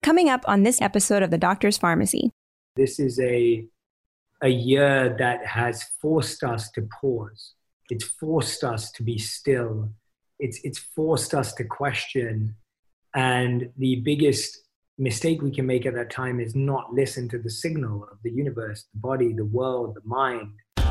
Coming up on this episode of The Doctor's Pharmacy. This is a year that has forced us to pause. It's forced us to be still. It's forced us to question. And the biggest mistake we can make at that time is not listen to the signal of the universe, the body, the world, the mind.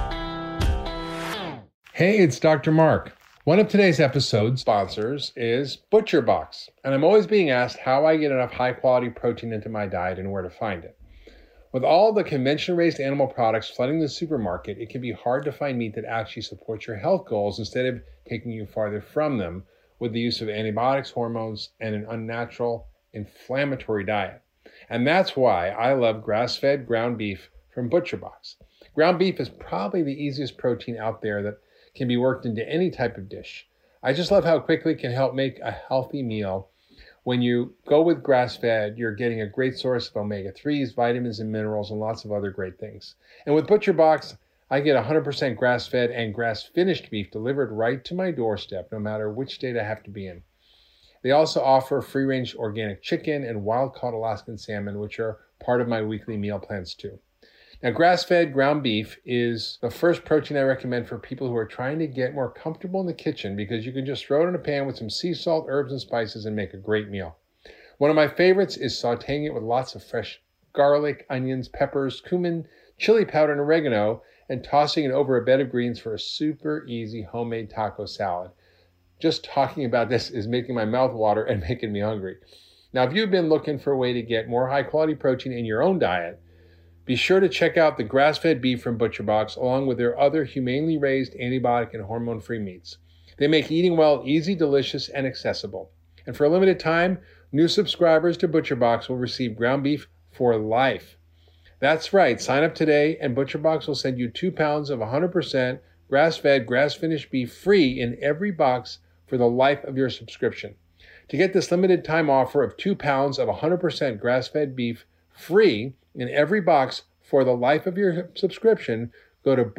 Hey, it's Dr. Mark. One of today's episode sponsors is ButcherBox, and I'm always being asked how I get enough high-quality protein into my diet and where to find it. With all the convention-raised animal products flooding the supermarket, it can be hard to find meat that actually supports your health goals instead of taking you farther from them with the use of antibiotics, hormones, and an unnatural, inflammatory diet. And that's why I love grass-fed ground beef from ButcherBox. Ground beef is probably the easiest protein out there that can be worked into any type of dish. I just love how quickly it can help make a healthy meal. When you go with grass-fed, you're getting a great source of omega-3s, vitamins and minerals, and lots of other great things. And with ButcherBox, I get 100% grass-fed and grass-finished beef delivered right to my doorstep, no matter which state I have to be in. They also offer free-range organic chicken and wild-caught Alaskan salmon, which are part of my weekly meal plans too. Now, grass-fed ground beef is the first protein I recommend for people who are trying to get more comfortable in the kitchen because you can just throw it in a pan with some sea salt, herbs, and spices and make a great meal. One of my favorites is sauteing it with lots of fresh garlic, onions, peppers, cumin, chili powder, and oregano, and tossing it over a bed of greens for a super easy homemade taco salad. Just talking about this is making my mouth water and making me hungry. Now, if you've been looking for a way to get more high-quality protein in your own diet, be sure to check out the grass-fed beef from ButcherBox along with their other humanely raised antibiotic and hormone-free meats. They make eating well easy, delicious, and accessible. And for a limited time, new subscribers to ButcherBox will receive ground beef for life. That's right, sign up today and ButcherBox will send you 2 pounds of 100% grass-fed, grass-finished beef free in every box for the life of your subscription. To get this limited time offer of 2 pounds of 100% grass-fed beef free in every box for the life of your subscription, go to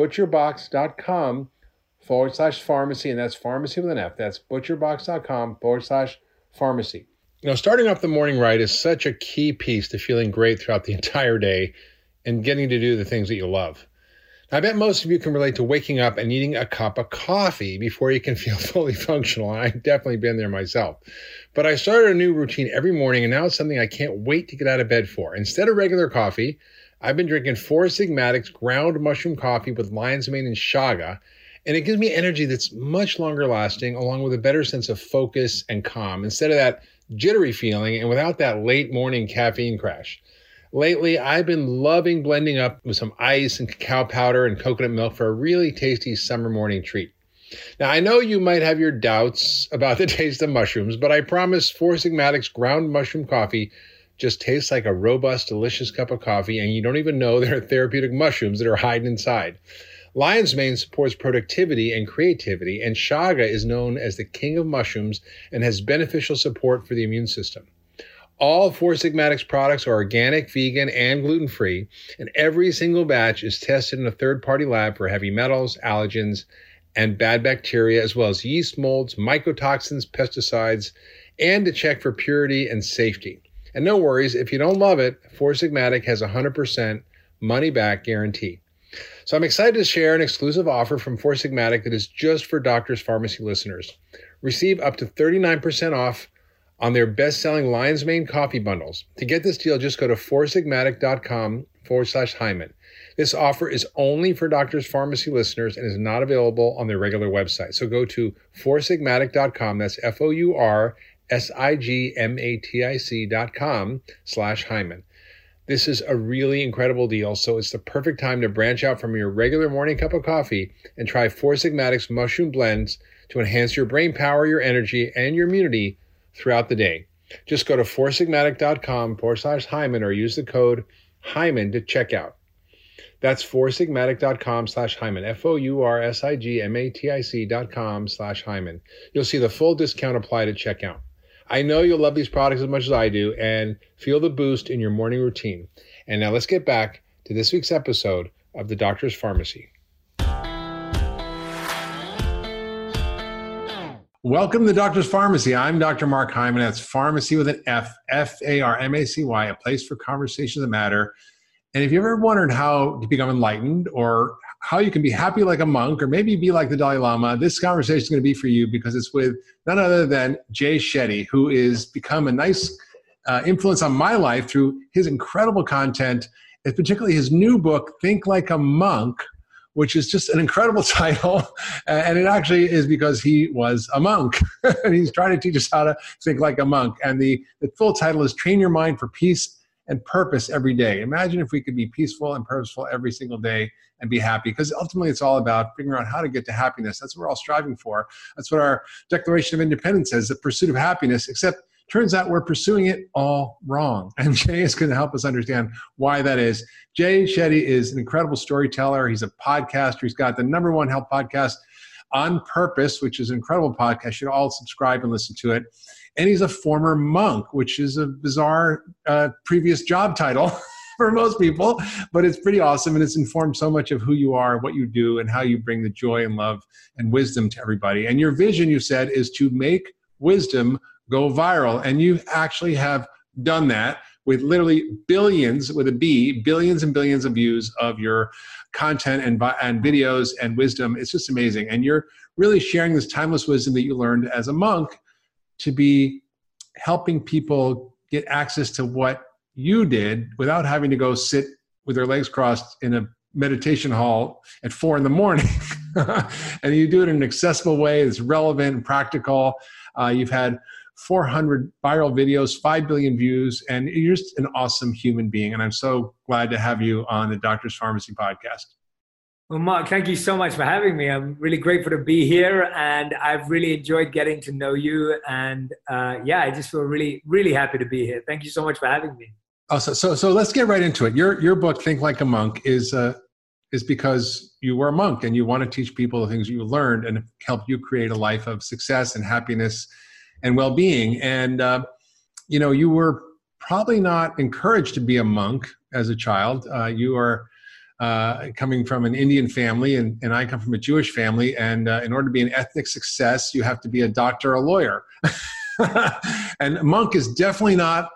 butcherbox.com/pharmacy, and that's pharmacy with an F. That's butcherbox.com/pharmacy. You know, starting off the morning right is such a key piece to feeling great throughout the entire day and getting to do the things that you love. I bet most of you can relate to waking up and needing a cup of coffee before you can feel fully functional. I've definitely been there myself. But I started a new routine every morning, and now it's something I can't wait to get out of bed for. Instead of regular coffee, I've been drinking Four Sigmatic's ground mushroom coffee with lion's mane and chaga, and it gives me energy that's much longer lasting, along with a better sense of focus and calm, instead of that jittery feeling and without that late morning caffeine crash. Lately, I've been loving blending up with some ice and cacao powder and coconut milk for a really tasty summer morning treat. Now, I know you might have your doubts about the taste of mushrooms, but I promise Four Sigmatic's ground mushroom coffee just tastes like a robust, delicious cup of coffee, and you don't even know there are therapeutic mushrooms that are hiding inside. Lion's mane supports productivity and creativity, and chaga is known as the king of mushrooms and has beneficial support for the immune system. All Four Sigmatic's products are organic, vegan, and gluten-free, and every single batch is tested in a third-party lab for heavy metals, allergens, and bad bacteria, as well as yeast molds, mycotoxins, pesticides, and to check for purity and safety. And no worries, if you don't love it, Four Sigmatic has a 100% money-back guarantee. So I'm excited to share an exclusive offer from Four Sigmatic that is just for Doctor's Pharmacy listeners. Receive up to 39% off on their best-selling Lion's Mane coffee bundles. To get this deal, just go to foursigmatic.com/Hyman. This offer is only for Doctor's Pharmacy listeners and is not available on their regular website. So go to foursigmatic.com, that's foursigmatic.com/Hyman. This is a really incredible deal, so it's the perfect time to branch out from your regular morning cup of coffee and try Four Sigmatic's mushroom blends to enhance your brain power, your energy, and your immunity throughout the day. Just go to foursigmatic.com/Hyman or use the code Hyman to check out. That's foursigmatic.com/Hyman, foursigmatic.com/Hyman. You'll see the full discount apply to checkout. I know you'll love these products as much as I do and feel the boost in your morning routine. And now let's get back to this week's episode of The Doctor's Pharmacy. Welcome to the Doctor's Pharmacy. I'm Dr. Mark Hyman. That's pharmacy with an F, F-A-R-M-A-C-Y, a place for conversations that matter. And if you ever wondered how to become enlightened or how you can be happy like a monk or maybe be like the Dalai Lama, this conversation is going to be for you because it's with none other than Jay Shetty, who has become a nice influence on my life through his incredible content, and particularly his new book, Think Like a Monk, which is just an incredible title. And it actually is because he was a monk. And he's trying to teach us how to think like a monk. And the full title is Train Your Mind for Peace and Purpose Every Day. Imagine if we could be peaceful and purposeful every single day and be happy, because ultimately it's all about figuring out how to get to happiness. That's what we're all striving for. That's what our Declaration of Independence says, the pursuit of happiness, except turns out we're pursuing it all wrong. And Jay is going to help us understand why that is. Jay Shetty is an incredible storyteller. He's a podcaster. He's got the #1 health podcast, On Purpose, which is an incredible podcast. You should all subscribe and listen to it. And he's a former monk, which is a bizarre previous job title for most people, but it's pretty awesome. And it's informed so much of who you are, what you do, and how you bring the joy and love and wisdom to everybody. And your vision, you said, is to make wisdom go viral. And you actually have done that with literally billions, with a B, billions and billions of views of your content and videos and wisdom. It's just amazing. And you're really sharing this timeless wisdom that you learned as a monk to be helping people get access to what you did without having to go sit with their legs crossed in a meditation hall at 4 a.m. And you do it in an accessible way that's relevant and practical. You've had 400 viral videos, 5 billion views, and you're just an awesome human being. And I'm so glad to have you on the Doctor's Pharmacy podcast. Well, Mark, thank you so much for having me. I'm really grateful to be here, and I've really enjoyed getting to know you. And I just feel really, really happy to be here. Thank you so much for having me. Oh, so let's get right into it. Your book, Think Like a Monk, is because you were a monk and you want to teach people the things you learned and help you create a life of success and happiness and well-being. And, you were probably not encouraged to be a monk as a child. You are coming from an Indian family, and I come from a Jewish family. And in order to be an ethnic success, you have to be a doctor or a lawyer. And a monk is definitely not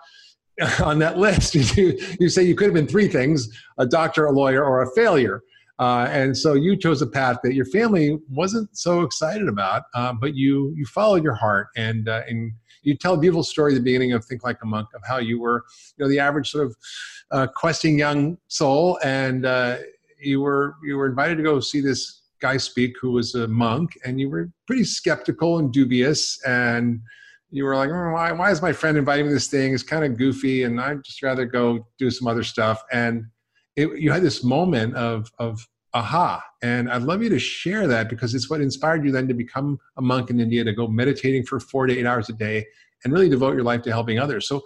on that list. You say you could have been 3 things: a doctor, a lawyer, or a failure. And so you chose a path that your family wasn't so excited about, but you followed your heart, and you tell a beautiful story at the beginning of Think Like a Monk of how you were, the average sort of questing young soul, and you were invited to go see this guy speak who was a monk, and you were pretty skeptical and dubious, and you were like, why is my friend inviting me to this thing? It's kind of goofy, and I'd just rather go do some other stuff. And you had this moment of aha. And I'd love you to share that, because it's what inspired you then to become a monk in India, to go meditating for 4 to 8 hours a day and really devote your life to helping others. So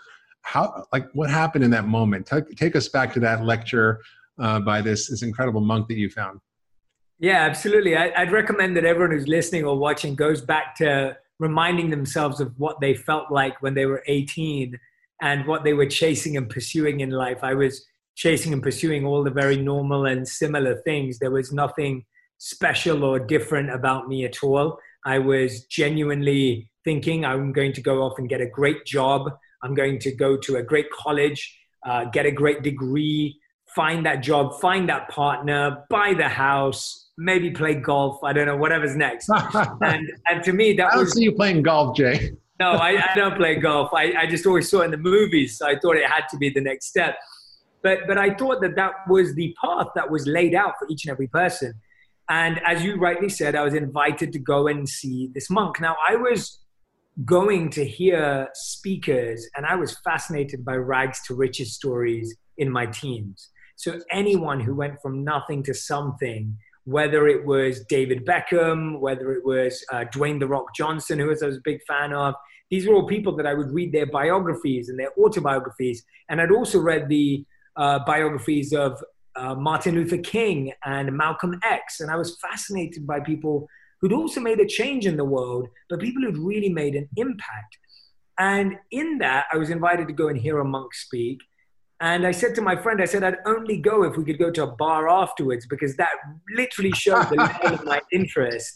what happened in that moment? Take us back to that lecture by this incredible monk that you found. Yeah, absolutely. I'd recommend that everyone who's listening or watching goes back to reminding themselves of what they felt like when they were 18 and what they were chasing and pursuing in life. I was chasing and pursuing all the very normal and similar things. There was nothing special or different about me at all. I was genuinely thinking I'm going to go off and get a great job. I'm going to go to a great college, get a great degree, find that job, find that partner, buy the house, maybe play golf. I don't know, whatever's next. and to me, I don't see you playing golf, Jay. No, I don't play golf. I just always saw it in the movies. So I thought it had to be the next step. But I thought that was the path that was laid out for each and every person. And as you rightly said, I was invited to go and see this monk. Now, I was going to hear speakers, and I was fascinated by rags to riches stories in my teens. So anyone who went from nothing to something, whether it was David Beckham, whether it was Dwayne "The Rock" Johnson, who I was a big fan of, these were all people that I would read their biographies and their autobiographies. And I'd also read the biographies of Martin Luther King and Malcolm X. And I was fascinated by people who'd also made a change in the world, but people who'd really made an impact. And in that, I was invited to go and hear a monk speak. And I said to my friend, I'd only go if we could go to a bar afterwards, because that literally showed the level of my interest.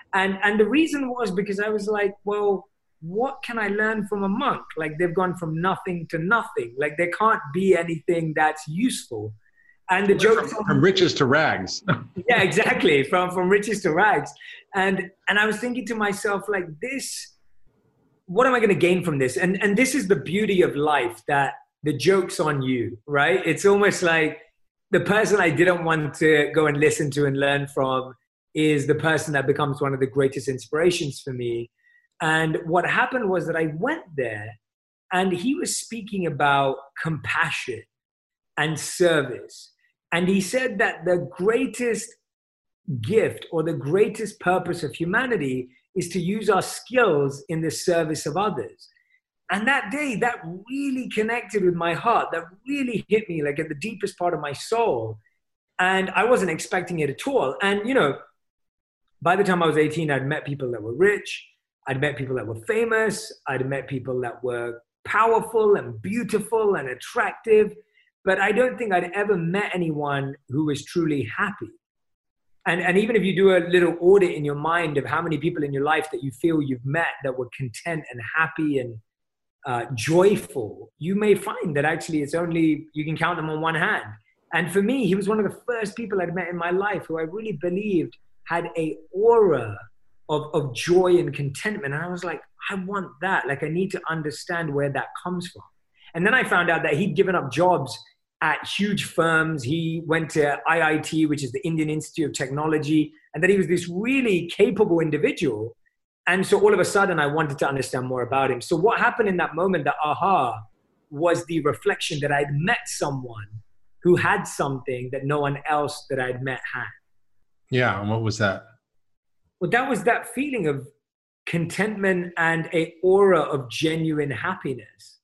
And the reason was because I was like, well, what can I learn from a monk? Like, they've gone from nothing to nothing. Like, there can't be anything that's useful. And the joke from riches to rags. Yeah, exactly. From riches to rags. And I was thinking to myself, like, this, what am I going to gain from this? And this is the beauty of life, that the joke's on you, right? It's almost like the person I didn't want to go and listen to and learn from is the person that becomes one of the greatest inspirations for me. And what happened was that I went there and he was speaking about compassion and service. And he said that the greatest gift or the greatest purpose of humanity is to use our skills in the service of others. And that day, that really connected with my heart. That really hit me like at the deepest part of my soul. And I wasn't expecting it at all. And, you know, by the time I was 18, I'd met people that were rich. I'd met people that were famous. I'd met people that were powerful and beautiful and attractive. But I don't think I'd ever met anyone who was truly happy. And even if you do a little audit in your mind of how many people in your life that you feel you've met that were content and happy and joyful, you may find that actually it's only, you can count them on one hand. And for me, he was one of the first people I'd met in my life who I really believed had a aura of joy and contentment. And I was like, I want that. Like, I need to understand where that comes from. And then I found out that he'd given up jobs at huge firms. He went to IIT, which is the Indian Institute of Technology, and that he was this really capable individual. And so all of a sudden I wanted to understand more about him. So what happened in that moment, the aha, was the reflection that I'd met someone who had something that no one else that I'd met had. Yeah. And what was that? Well, that was that feeling of contentment and an aura of genuine happiness.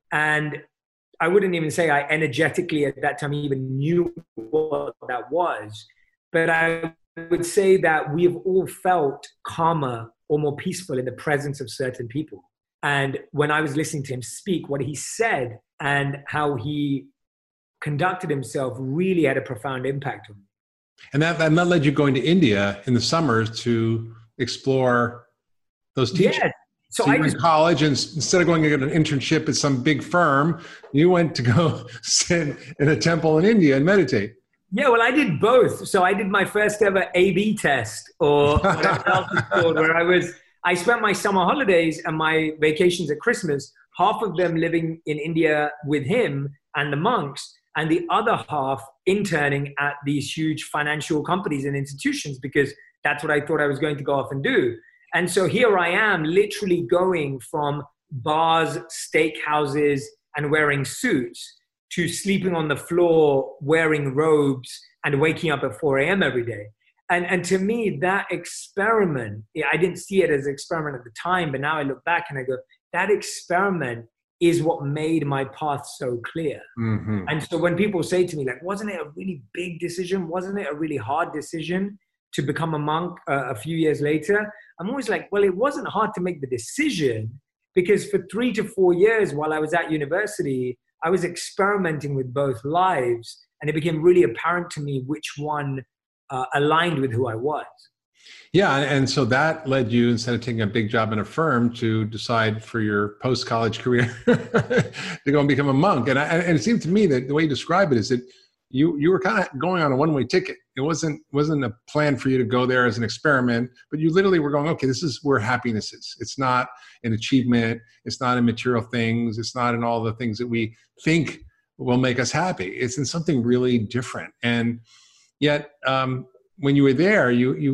And I wouldn't even say I energetically at that time even knew what that was, but I would say that we have all felt calmer or more peaceful in the presence of certain people. And when I was listening to him speak, what he said and how he conducted himself really had a profound impact on me. And that led you going to India in the summers to explore those teachings. Yeah. So you went to college, and instead of going to get an internship at some big firm, you went to go sit in a temple in India and meditate. Yeah, well, I did both. So I did my first ever A/B test, or whatever else it's called, where I spent my summer holidays and my vacations at Christmas, half of them living in India with him and the monks, and the other half interning at these huge financial companies and institutions, because that's what I thought I was going to go off and do. And so here I am, literally going from bars, steakhouses, and wearing suits to sleeping on the floor, wearing robes, and waking up at 4 a.m. every day. And to me, that experiment, I didn't see it as an experiment at the time, but now I look back and I go, that experiment is what made my path so clear. Mm-hmm. And so when people say to me, like, wasn't it a really big decision? Wasn't it a really hard decision to become a monk a few years later? I'm always like, well, it wasn't hard to make the decision, because for 3 to 4 years while I was at university, I was experimenting with both lives, and it became really apparent to me which one aligned with who I was. Yeah. And so that led you, instead of taking a big job in a firm, to decide for your post-college career to go and become a monk. And it seemed to me that the way you describe it is that you were kind of going on a one-way ticket. It wasn't a plan for you to go there as an experiment, but you literally were going, okay, this is where happiness is. It's not in achievement. It's not in material things. It's not in all the things that we think will make us happy. It's in something really different. And yet, when you were there,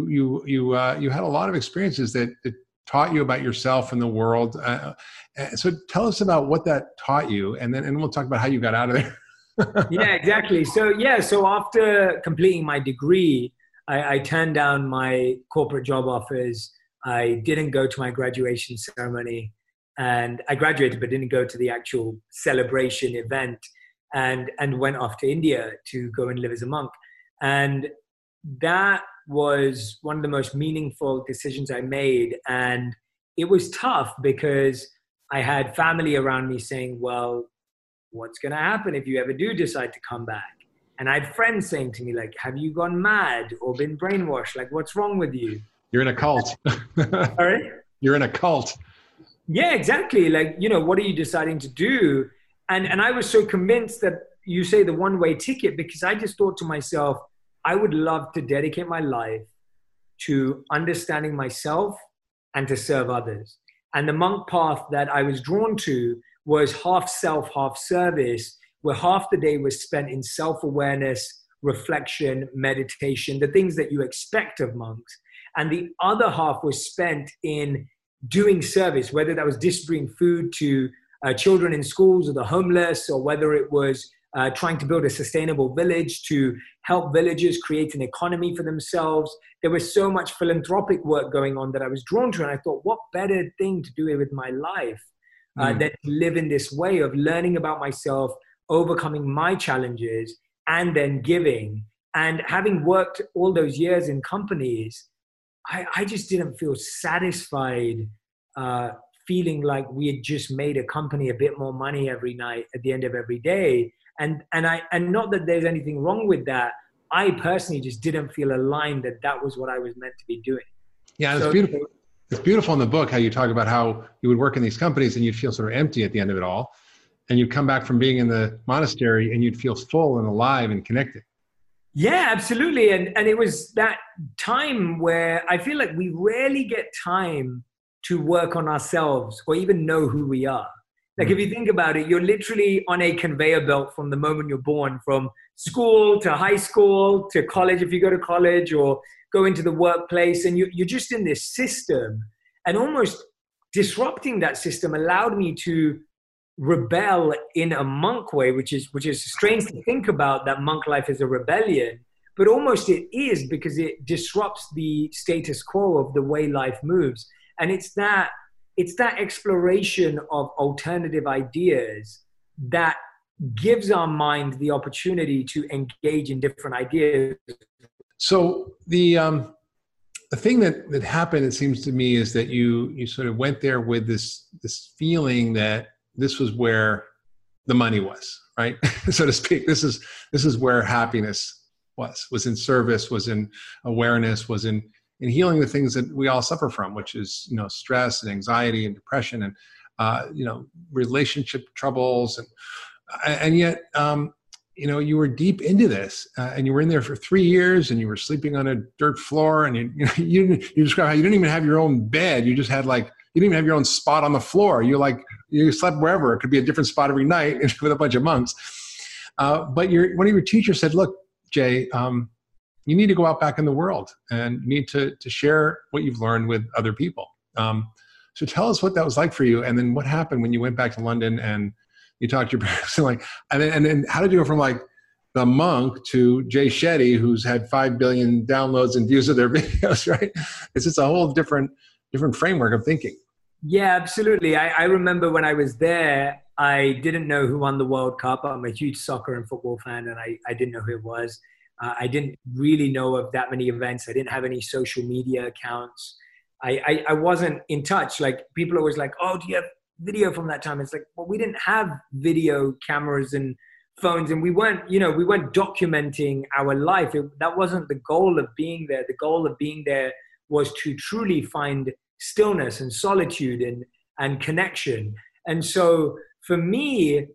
you had a lot of experiences that taught you about yourself and the world. So tell us about what that taught you, and we'll talk about how you got out of there. Yeah, exactly. So after completing my degree, I turned down my corporate job offers. I didn't go to my graduation ceremony, and I graduated but didn't go to the actual celebration event, and went off to India to go and live as a monk. And that was one of the most meaningful decisions I made. And it was tough because I had family around me saying, well, what's going to happen if you ever do decide to come back? And I had friends saying to me, like, have you gone mad or been brainwashed? Like, what's wrong with you? You're in a cult. Sorry? You're in a cult. Yeah, exactly. Like, what are you deciding to do? And I was so convinced that you say the one-way ticket, because I just thought to myself, I would love to dedicate my life to understanding myself and to serve others. And the monk path that I was drawn to was half self, half service, where half the day was spent in self-awareness, reflection, meditation, the things that you expect of monks. And the other half was spent in doing service, whether that was distributing food to children in schools or the homeless, or whether it was trying to build a sustainable village to help villagers create an economy for themselves. There was so much philanthropic work going on that I was drawn to. And I thought, what better thing to do with my life than to live in this way of learning about myself, overcoming my challenges, and then giving. And having worked all those years in companies, I just didn't feel satisfied feeling like we had just made a company a bit more money every night at the end of every day. And not that there's anything wrong with that. I personally just didn't feel aligned that was what I was meant to be doing. Yeah, it's beautiful. It's beautiful in the book how you talk about how you would work in these companies and you'd feel sort of empty at the end of it all. And you'd come back from being in the monastery and you'd feel full and alive and connected. Yeah, absolutely. And it was that time where I feel like we rarely get time to work on ourselves or even know who we are. Like if you think about it, you're literally on a conveyor belt from the moment you're born, from school to high school to college, if you go to college, or go into the workplace, and you're just in this system. And almost disrupting that system allowed me to rebel in a monk way, which is strange to think about, that monk life is a rebellion, but almost it is, because it disrupts the status quo of the way life moves. And it's that exploration of alternative ideas that gives our mind the opportunity to engage in different ideas. So the thing that happened, it seems to me, is that you sort of went there with this feeling that this was where the money was, right? So to speak. This is where happiness was in service, was in awareness, was in healing the things that we all suffer from, which is, stress and anxiety and depression and, relationship troubles. And yet, you were deep into this and you were in there for 3 years and you were sleeping on a dirt floor, and you describe how you didn't even have your own bed. You just had you didn't even have your own spot on the floor. You slept wherever. It could be a different spot every night with a bunch of monks. But one of your teachers said, look, Jay, you need to go out back in the world and you need to share what you've learned with other people. So tell us what that was like for you. And then what happened when you went back to London and you talked to your parents, and then how did you go from the monk to Jay Shetty, who's had 5 billion downloads and views of their videos, right? It's just a whole different framework of thinking. Yeah, absolutely. I remember when I was there, I didn't know who won the World Cup. I'm a huge soccer and football fan, and I didn't know who it was. I didn't really know of that many events. I didn't have any social media accounts. I wasn't in touch. Like, people are always like, oh, do you have video from that time? It's like, well, we didn't have video cameras and phones, and we weren't documenting our life. That wasn't the goal of being there. The goal of being there was to truly find stillness and solitude and connection. And so for me,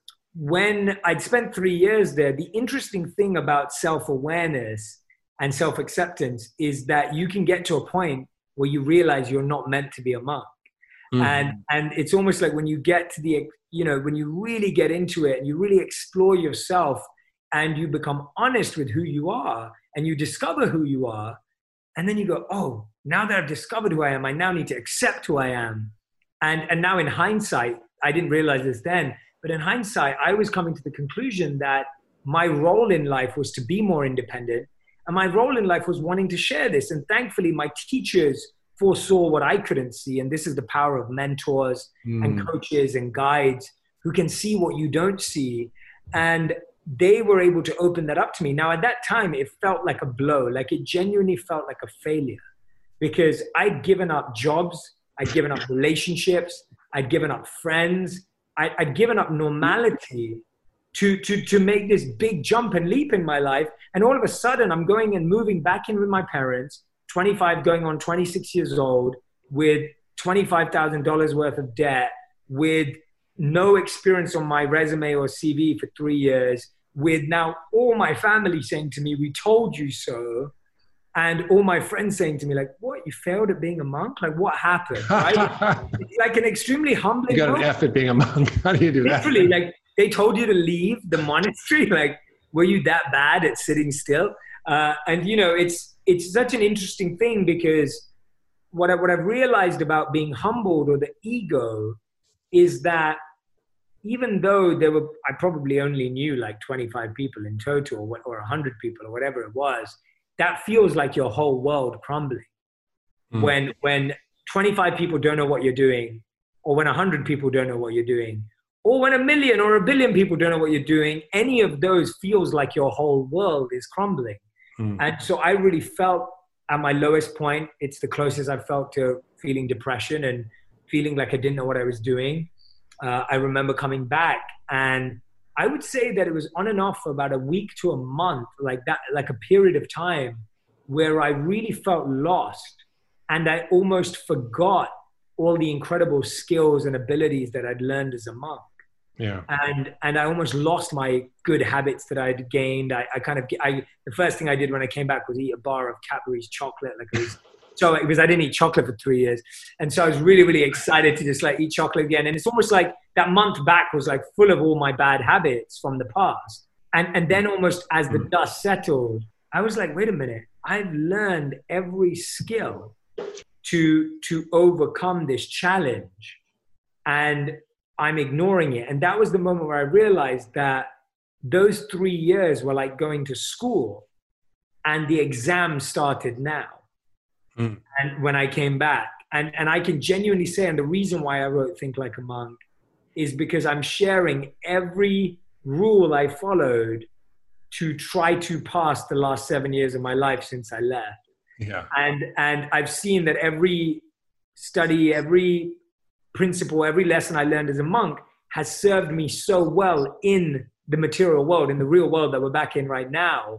when I'd spent 3 years there, the interesting thing about self-awareness and self-acceptance is that you can get to a point where you realize you're not meant to be a monk. Mm-hmm. And it's almost like when you get to when you really get into it and you really explore yourself and you become honest with who you are and you discover who you are, and then you go, oh, now that I've discovered who I am, I now need to accept who I am. And now in hindsight, I didn't realize this then, but in hindsight, I was coming to the conclusion that my role in life was to be more independent. And my role in life was wanting to share this. And thankfully, my teachers foresaw what I couldn't see. And this is the power of mentors and coaches and guides who can see what you don't see. And they were able to open that up to me. Now, at that time, it felt like a blow. Like, it genuinely felt like a failure, because I'd given up jobs. I'd given up relationships. I'd given up friends. I'd given up normality to make this big jump and leap in my life. And all of a sudden, I'm going and moving back in with my parents, 25 going on 26 years old with $25,000 worth of debt, with no experience on my resume or CV for 3 years, with now all my family saying to me, we told you so. And all my friends saying to me, like, what, you failed at being a monk? Like, what happened, right? It's like an extremely humbling You got an F at being a monk. How do you do that? Literally, like, they told you to leave the monastery. Like, were you that bad at sitting still? And, you know, it's such an interesting thing, because what I've realized about being humbled, or the ego, is that even though I probably only knew like 25 people in total, or 100 people, or whatever it was, that feels like your whole world crumbling. When 25 people don't know what you're doing, or when 100 people don't know what you're doing, or when 1 million or 1 billion people don't know what you're doing, any of those feels like your whole world is crumbling. And so I really felt at my lowest point. It's the closest I've felt to feeling depression and feeling like I didn't know what I was doing. I remember coming back, and I would say that it was on and off for about a week to a month, like that, like a period of time where I really felt lost, and I almost forgot all the incredible skills and abilities that I'd learned as a monk. Yeah. And I almost lost my good habits that I'd gained. The first thing I did when I came back was eat a bar of Cadbury's chocolate. Because I didn't eat chocolate for 3 years. And so I was really, really excited to just like eat chocolate again. And it's almost like that month back was like full of all my bad habits from the past. And then almost as the dust settled, I was like, wait a minute, I've learned every skill to overcome this challenge, and I'm ignoring it. And that was the moment where I realized that those 3 years were like going to school, and the exam started now. And when I came back, and I can genuinely say, and the reason why I wrote Think Like a Monk is because I'm sharing every rule I followed to try to pass the last 7 years of my life since I left. Yeah. And I've seen that every study, every principle, every lesson I learned as a monk has served me so well in the material world, in the real world that we're back in right now.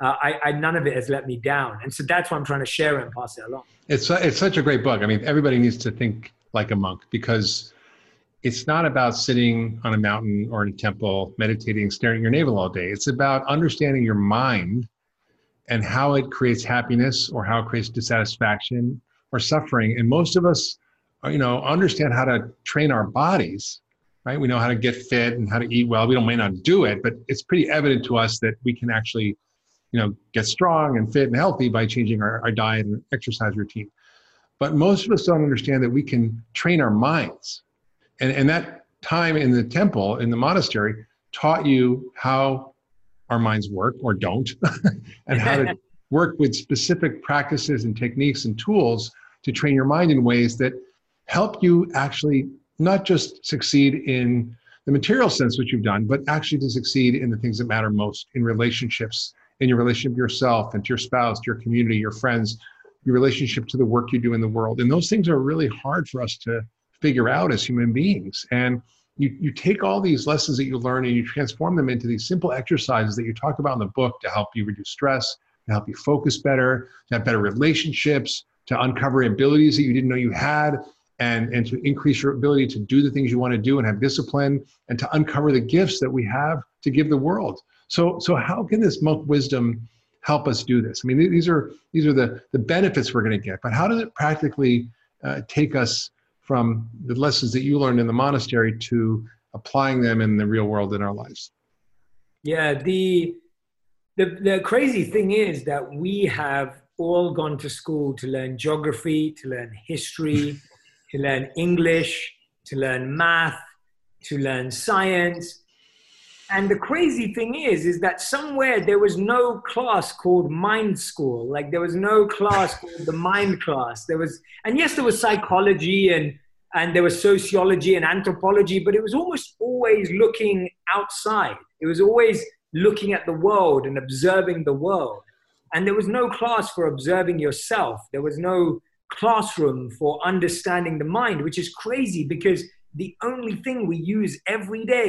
None of it has let me down. And so that's why I'm trying to share it and pass it along. It's such a great book. I mean, everybody needs to think like a monk, because it's not about sitting on a mountain or in a temple, meditating, staring at your navel all day. It's about understanding your mind and how it creates happiness, or how it creates dissatisfaction or suffering. And most of us, understand how to train our bodies, right? We know how to get fit and how to eat well. We may not do it, but it's pretty evident to us that we can actually get strong and fit and healthy by changing our diet and exercise routine. But most of us don't understand that we can train our minds. And that time in the temple, in the monastery, taught you how our minds work or don't, and how to work with specific practices and techniques and tools to train your mind in ways that help you actually not just succeed in the material sense, which you've done, but actually to succeed in the things that matter most, in relationships, in your relationship to yourself and to your spouse, to your community, your friends, your relationship to the work you do in the world. And those things are really hard for us to figure out as human beings. And you take all these lessons that you learn and you transform them into these simple exercises that you talk about in the book to help you reduce stress, to help you focus better, to have better relationships, to uncover abilities that you didn't know you had, and to increase your ability to do the things you want to do and have discipline, and to uncover the gifts that we have to give the world. So how can this monk wisdom help us do this? I mean, these are the benefits we're going to get, but how does it practically take us from the lessons that you learned in the monastery to applying them in the real world in our lives? Yeah, the crazy thing is that we have all gone to school to learn geography, to learn history, to learn English, to learn math, to learn science. And the crazy thing is that somewhere there was no class called mind school. Like there was no class called the mind class. And yes, there was psychology and there was sociology and anthropology, but it was almost always looking outside. It was always looking at the world and observing the world. And there was no class for observing yourself. There was no classroom for understanding the mind, which is crazy because the only thing we use every day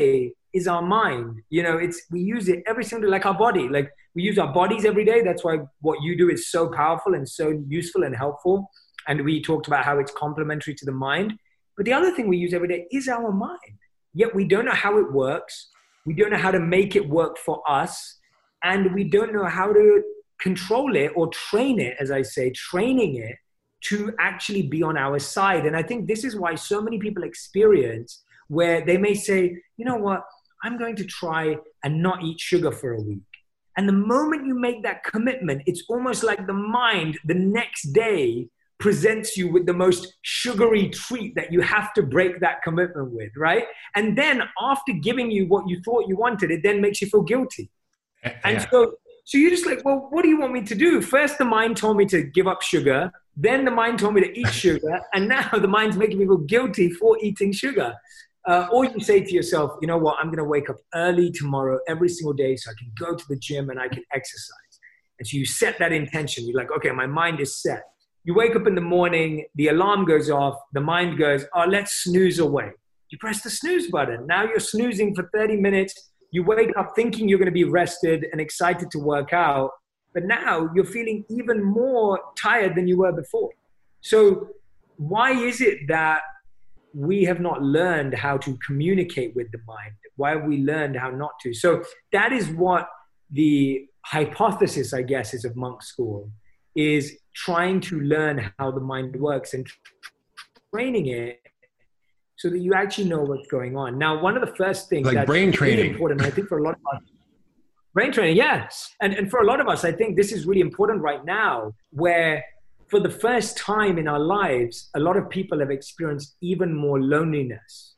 is our mind. We use it every single day, like our body. Like we use our bodies every day. That's why what you do is so powerful and so useful and helpful. And we talked about how it's complementary to the mind. But the other thing we use every day is our mind. Yet we don't know how it works. We don't know how to make it work for us. And we don't know how to control it or train it, as I say, training it to actually be on our side. And I think this is why so many people experience where they may say, you know what, I'm going to try and not eat sugar for a week. And the moment you make that commitment, it's almost like the mind the next day presents you with the most sugary treat that you have to break that commitment with, right? And then after giving you what you thought you wanted, it then makes you feel guilty. Yeah. And so you're just like, well, what do you want me to do? First, the mind told me to give up sugar. Then the mind told me to eat sugar. And now the mind's making me feel guilty for eating sugar. Or you say to yourself, you know what, I'm going to wake up early tomorrow every single day so I can go to the gym and I can exercise. And so you set that intention. You're like, okay, my mind is set. You wake up in the morning, the alarm goes off, the mind goes, oh, let's snooze away. You press the snooze button. Now you're snoozing for 30 minutes. You wake up thinking you're going to be rested and excited to work out. But now you're feeling even more tired than you were before. So why is it that we have not learned how to communicate with the mind? Why have we learned how not to? So that is what the hypothesis, I guess, is of Monk School, is trying to learn how the mind works and training it so that you actually know what's going on. Now, one of the first things that's brain training. Really important, I think for a lot of us, brain training, yes. And for a lot of us, I think this is really important right now, where for the first time in our lives, a lot of people have experienced even more loneliness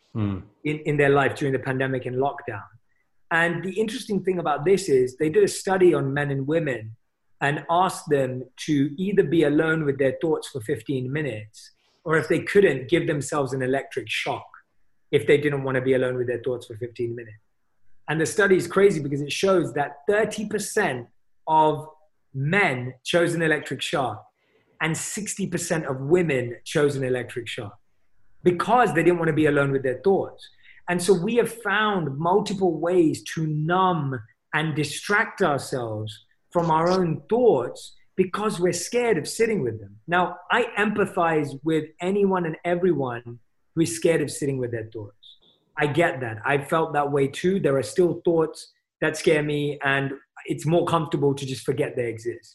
in their life during the pandemic and lockdown. And the interesting thing about this is they did a study on men and women and asked them to either be alone with their thoughts for 15 minutes, or if they couldn't, give themselves an electric shock if they didn't want to be alone with their thoughts for 15 minutes. And the study is crazy because it shows that 30% of men chose an electric shock and 60% of women chose an electric shock because they didn't want to be alone with their thoughts. And so we have found multiple ways to numb and distract ourselves from our own thoughts because we're scared of sitting with them. Now, I empathize with anyone and everyone who is scared of sitting with their thoughts. I get that. I felt that way too. There are still thoughts that scare me, and it's more comfortable to just forget they exist.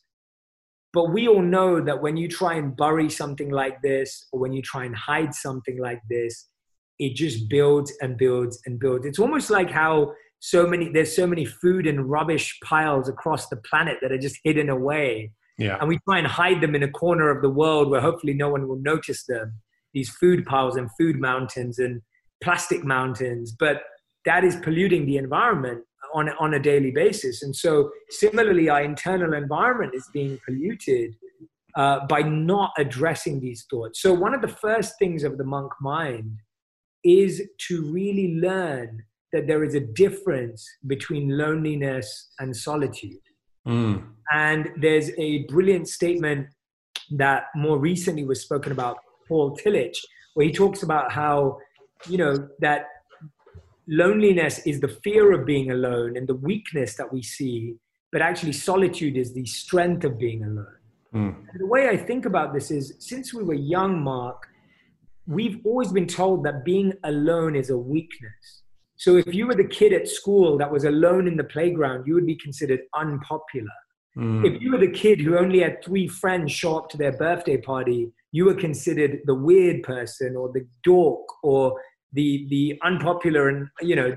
But we all know that when you try and bury something like this, or when you try and hide something like this, it just builds and builds and builds. It's almost like how there's so many food and rubbish piles across the planet that are just hidden away. Yeah. And we try and hide them in a corner of the world where hopefully no one will notice them. These food piles and food mountains and plastic mountains, but that is polluting the environment on a daily basis. And so similarly, our internal environment is being polluted by not addressing these thoughts. So one of the first things of the monk mind is to really learn that there is a difference between loneliness and solitude. And there's a brilliant statement that more recently was spoken about Paul Tillich, where he talks about how, that loneliness is the fear of being alone and the weakness that we see, but actually solitude is the strength of being alone. And the way I think about this is, since we were young, Mark, we've always been told that being alone is a weakness. So if you were the kid at school that was alone in the playground, you would be considered unpopular. If you were the kid who only had 3 friends show up to their birthday party, you were considered the weird person or the dork or the unpopular and,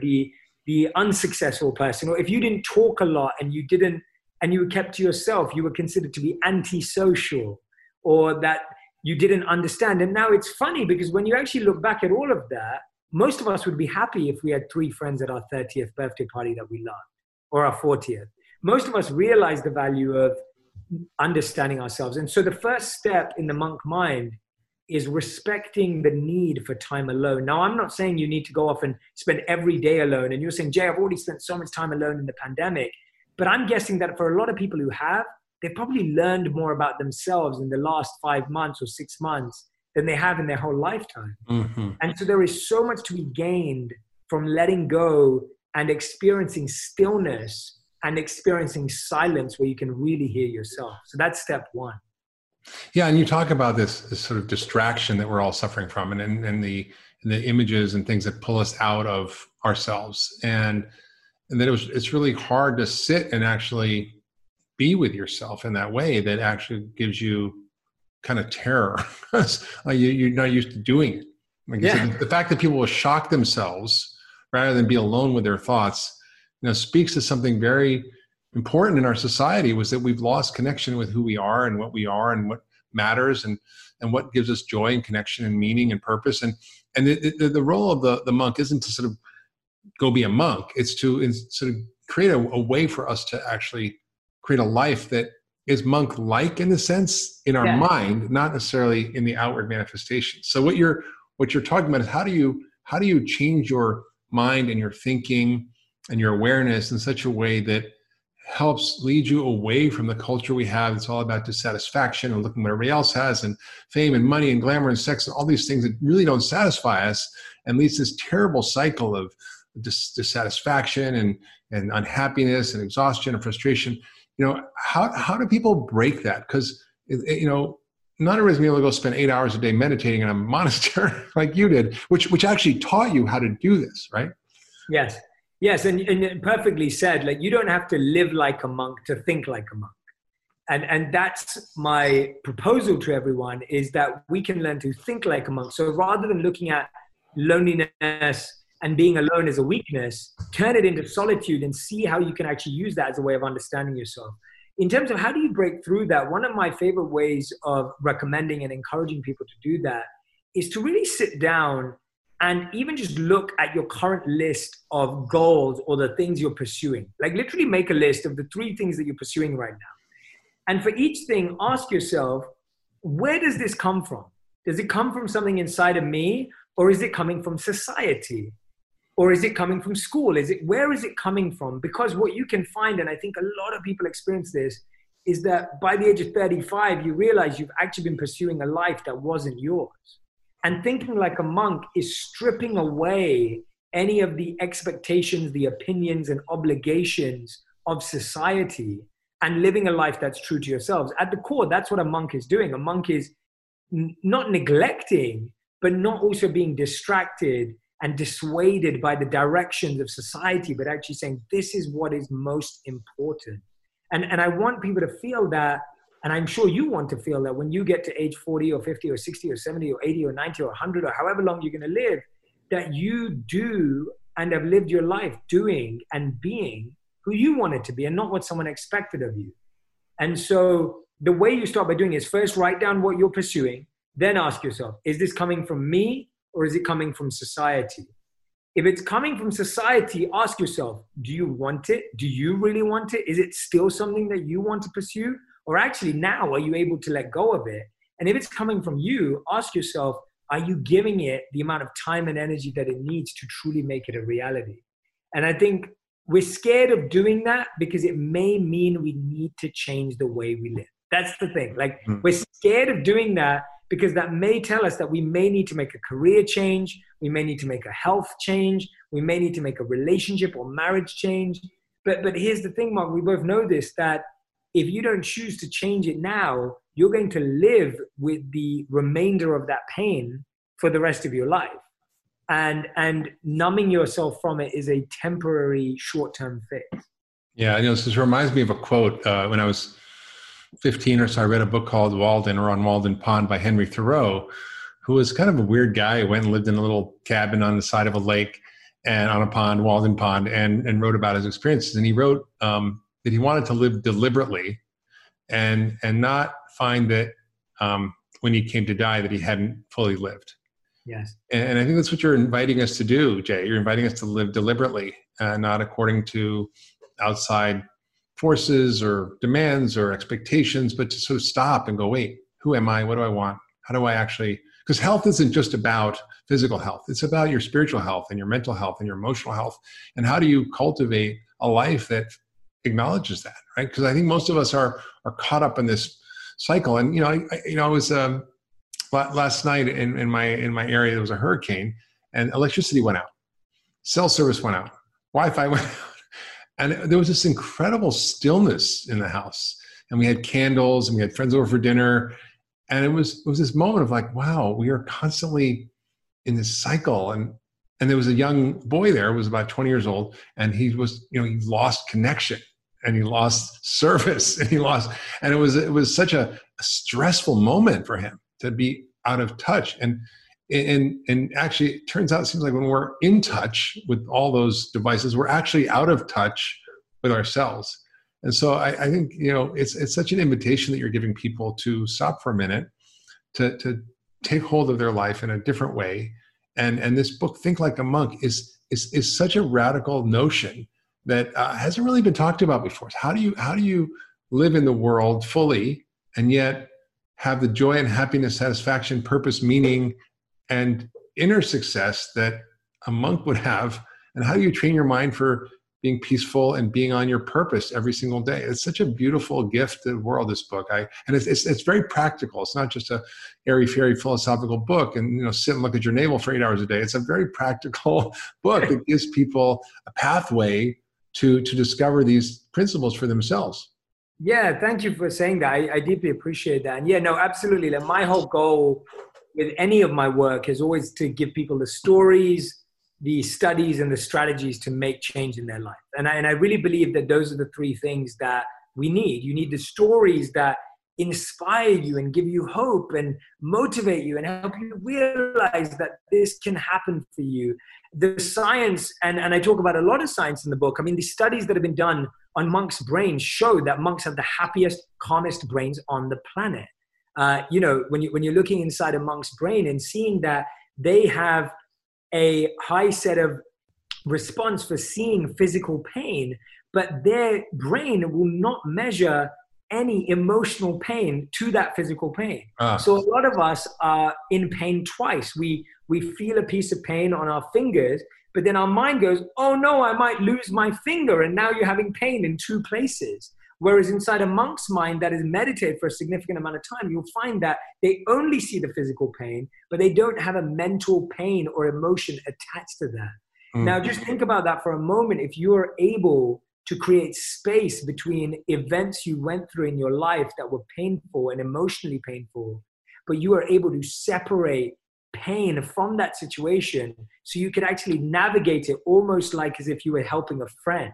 the unsuccessful person. Or if you didn't talk a lot and you were kept to yourself, you were considered to be antisocial, or that you didn't understand. And now it's funny because when you actually look back at all of that, most of us would be happy if we had 3 friends at our 30th birthday party that we loved, or our 40th. Most of us realize the value of understanding ourselves. And so the first step in the monk mind is respecting the need for time alone. Now, I'm not saying you need to go off and spend every day alone. And you're saying, Jay, I've already spent so much time alone in the pandemic. But I'm guessing that for a lot of people who have, they've probably learned more about themselves in the last 5 months or 6 months than they have in their whole lifetime. And so there is so much to be gained from letting go and experiencing stillness and experiencing silence where you can really hear yourself. So that's step one. Yeah, and you talk about this sort of distraction that we're all suffering from, and the images and things that pull us out of ourselves, and that it's really hard to sit and actually be with yourself in that way that actually gives you kind of terror. You're not used to doing it. Like you said, the fact that people will shock themselves rather than be alone with their thoughts, speaks to something very important in our society, was that we've lost connection with who we are and what what matters and what gives us joy and connection and meaning and purpose. And the role of the monk isn't to sort of go be a monk. It's to sort of create a way for us to actually create a life that is monk-like in the sense in our mind, not necessarily in the outward manifestation. So what you're talking about is how do you change your mind and your thinking and your awareness in such a way that helps lead you away from the culture we have. It's all about dissatisfaction and looking what everybody else has, and fame and money and glamour and sex and all these things that really don't satisfy us, and leads this terrible cycle of dissatisfaction and unhappiness and exhaustion and frustration. How do people break that? Because not everybody's able to go spend 8 hours a day meditating in a monastery like you did, which actually taught you how to do this, right? Yes, and perfectly said. Like, you don't have to live like a monk to think like a monk. And that's my proposal to everyone, is that we can learn to think like a monk. So rather than looking at loneliness and being alone as a weakness, turn it into solitude and see how you can actually use that as a way of understanding yourself. In terms of how do you break through that, one of my favorite ways of recommending and encouraging people to do that is to really sit down and even just look at your current list of goals or the things you're pursuing. Like, literally make a list of the 3 things that you're pursuing right now. And for each thing, ask yourself, where does this come from? Does it come from something inside of me, or is it coming from society? Or is it coming from school? Where is it coming from? Because what you can find, and I think a lot of people experience this, is that by the age of 35, you realize you've actually been pursuing a life that wasn't yours. And thinking like a monk is stripping away any of the expectations, the opinions, and obligations of society and living a life that's true to yourselves. At the core, that's what a monk is doing. A monk is not neglecting, but not also being distracted and dissuaded by the directions of society, but actually saying, this is what is most important. And I want people to feel that, and I'm sure you want to feel that when you get to age 40 or 50 or 60 or 70 or 80 or 90 or 100 or however long you're going to live, that you do and have lived your life doing and being who you wanted to be and not what someone expected of you. And so the way you start by doing is first write down what you're pursuing, then ask yourself, is this coming from me or is it coming from society? If it's coming from society, ask yourself, do you want it? Do you really want it? Is it still something that you want to pursue? Or actually now, are you able to let go of it? And if it's coming from you, ask yourself, are you giving it the amount of time and energy that it needs to truly make it a reality? And I think we're scared of doing that because it may mean we need to change the way we live. That's the thing. Like, we're scared of doing that because that may tell us that we may need to make a career change. We may need to make a health change. We may need to make a relationship or marriage change. But here's the thing, Mark, we both know this, that if you don't choose to change it now, you're going to live with the remainder of that pain for the rest of your life. And numbing yourself from it is a temporary short-term fix. Yeah, this reminds me of a quote. When I was 15 or so, I read a book called Walden, or On Walden Pond, by Henry Thoreau, who was kind of a weird guy who went and lived in a little cabin on the side of a lake and on a pond, Walden Pond, and wrote about his experiences. And he wrote that he wanted to live deliberately and not find that when he came to die that he hadn't fully lived. Yes. And I think that's what you're inviting us to do, Jay. You're inviting us to live deliberately, not according to outside forces or demands or expectations, but to sort of stop and go, wait, who am I? What do I want? How do I actually, because health isn't just about physical health. It's about your spiritual health and your mental health and your emotional health. And how do you cultivate a life that acknowledges that, right? Because I think most of us are caught up in this cycle. And, I was, last night in my area, there was a hurricane and electricity went out. Cell service went out. Wi-Fi went out. And there was this incredible stillness in the house. And we had candles and we had friends over for dinner. And it was this moment of like, wow, we are constantly in this cycle. And there was a young boy there, who was about 20 years old, and he was, he lost connection and he lost service and and it was such a stressful moment for him to be out of touch. And actually, it turns out, it seems like when we're in touch with all those devices, we're actually out of touch with ourselves. And so I think, it's such an invitation that you're giving people to stop for a minute, to take hold of their life in a different way. And this book, Think Like a Monk, is such a radical notion that hasn't really been talked about before. How do you live in the world fully and yet have the joy and happiness, satisfaction, purpose, meaning, and inner success that a monk would have? And how do you train your mind for being peaceful and being on your purpose every single day? It's such a beautiful gift to the world, this book. And it's very practical. It's not just a airy-fairy philosophical book and, sit and look at your navel for 8 hours a day. It's a very practical book that gives people a pathway to discover these principles for themselves. Yeah, thank you for saying that. I deeply appreciate that. And yeah, no, absolutely. Like, my whole goal with any of my work is always to give people the stories, the studies, and the strategies to make change in their life. And I really believe that those are the three things that we need. You need the stories that inspire you and give you hope and motivate you and help you realize that this can happen for you. The science, and I talk about a lot of science in the book. I mean, the studies that have been done on monks' brains show that monks have the happiest, calmest brains on the planet. When you're looking inside a monk's brain and seeing that they have a high set of response for seeing physical pain, but their brain will not measure any emotional pain to that physical pain. So a lot of us are in pain twice. We feel a piece of pain on our fingers, but then our mind goes, oh no, I might lose my finger. And now you're having pain in two places. Whereas inside a monk's mind that is meditated for a significant amount of time, you'll find that they only see the physical pain, but they don't have a mental pain or emotion attached to that. Now, just think about that for a moment. If you are able to create space between events you went through in your life that were painful and emotionally painful, but you are able to separate pain from that situation so you could actually navigate it almost like as if you were helping a friend.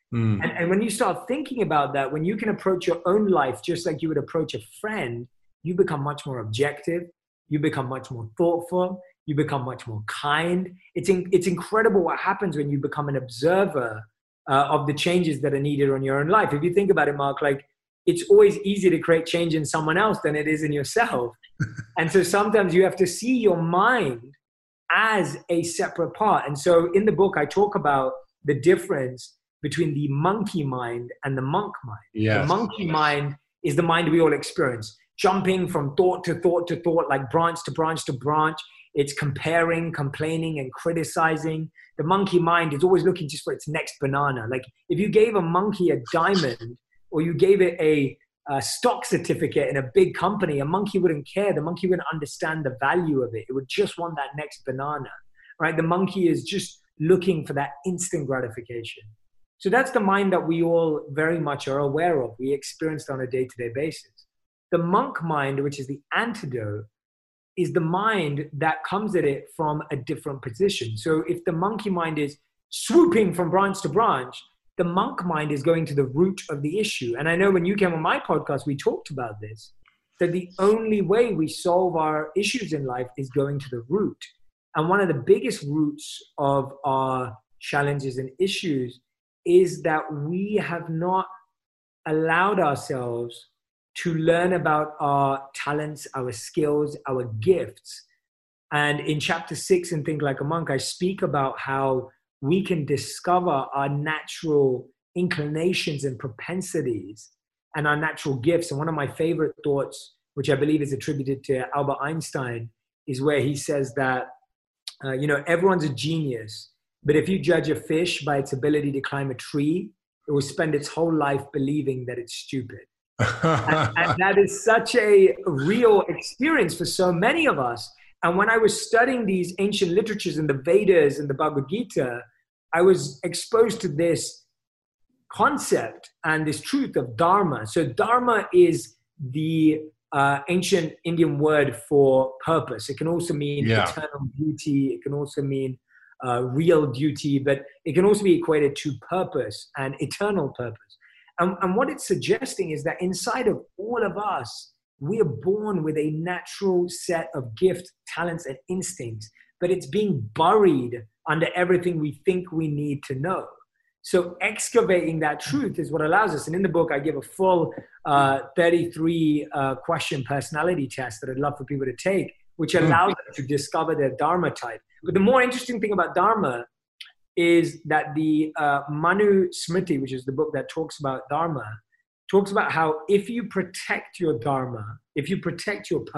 And when you start thinking about that, when you can approach your own life just like you would approach a friend, you become much more objective, you become much more thoughtful, you become much more kind. It's incredible what happens when you become an observer of the changes that are needed on your own life. If you think about it, Mark, like, it's always easier to create change in someone else than it is in yourself. And so sometimes you have to see your mind as a separate part. And so in the book, I talk about the difference between the monkey mind and the monk mind. Yes. The monkey mind is the mind we all experience, jumping from thought to thought to thought, like branch to branch to branch. It's comparing, complaining, and criticizing. The monkey mind is always looking just for its next banana. Like, if you gave a monkey a diamond or you gave it a stock certificate in a big company, a monkey wouldn't care. The monkey wouldn't understand the value of it. It would just want that next banana, right? The monkey is just looking for that instant gratification. So that's the mind that we all very much are aware of. We experience it on a day-to-day basis. The monk mind, which is the antidote, is the mind that comes at it from a different position. So if the monkey mind is swooping from branch to branch, the monk mind is going to the root of the issue. And I know when you came on my podcast, we talked about this, that the only way we solve our issues in life is going to the root. And one of the biggest roots of our challenges and issues is that we have not allowed ourselves to learn about our talents, our skills, our gifts. And in chapter 6 in Think Like a Monk, I speak about how we can discover our natural inclinations and propensities and our natural gifts. And one of my favorite thoughts, which I believe is attributed to Albert Einstein, is where he says that, everyone's a genius, but if you judge a fish by its ability to climb a tree, it will spend its whole life believing that it's stupid. and that is such a real experience for so many of us. And when I was studying these ancient literatures in the Vedas and the Bhagavad Gita, I was exposed to this concept and this truth of dharma. So dharma is the ancient Indian word for purpose. It can also mean eternal duty. It can also mean real duty, but it can also be equated to purpose and eternal purpose. And what it's suggesting is that inside of all of us, we are born with a natural set of gifts, talents, and instincts, but it's being buried under everything we think we need to know. So excavating that truth is what allows us. And in the book, I give a full 33 question personality test that I'd love for people to take, which allows them to discover their Dharma type. But the more interesting thing about Dharma is that the Manu Smriti, which is the book that talks about Dharma, talks about how if you protect your Dharma, if you protect your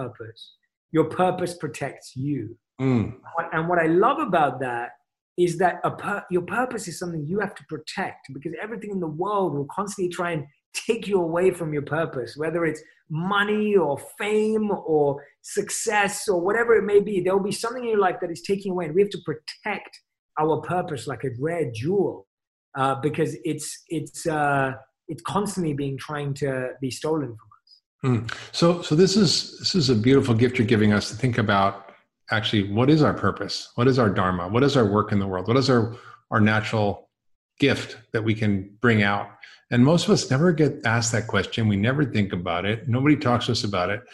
purpose protects you. And what I love about that is that your purpose is something you have to protect, because everything in the world will constantly try and take you away from your purpose, whether it's money or fame or success or whatever it may be. There will be something in your life that is taking away, and we have to protect our purpose like a rare jewel, because it's constantly being trying to be stolen from us. So this is a beautiful gift you're giving us to think about. Actually, what is our purpose? What is our dharma? What is our work in the world? What is our natural gift that we can bring out? And most of us never get asked that question. We never think about it. Nobody talks to us about it.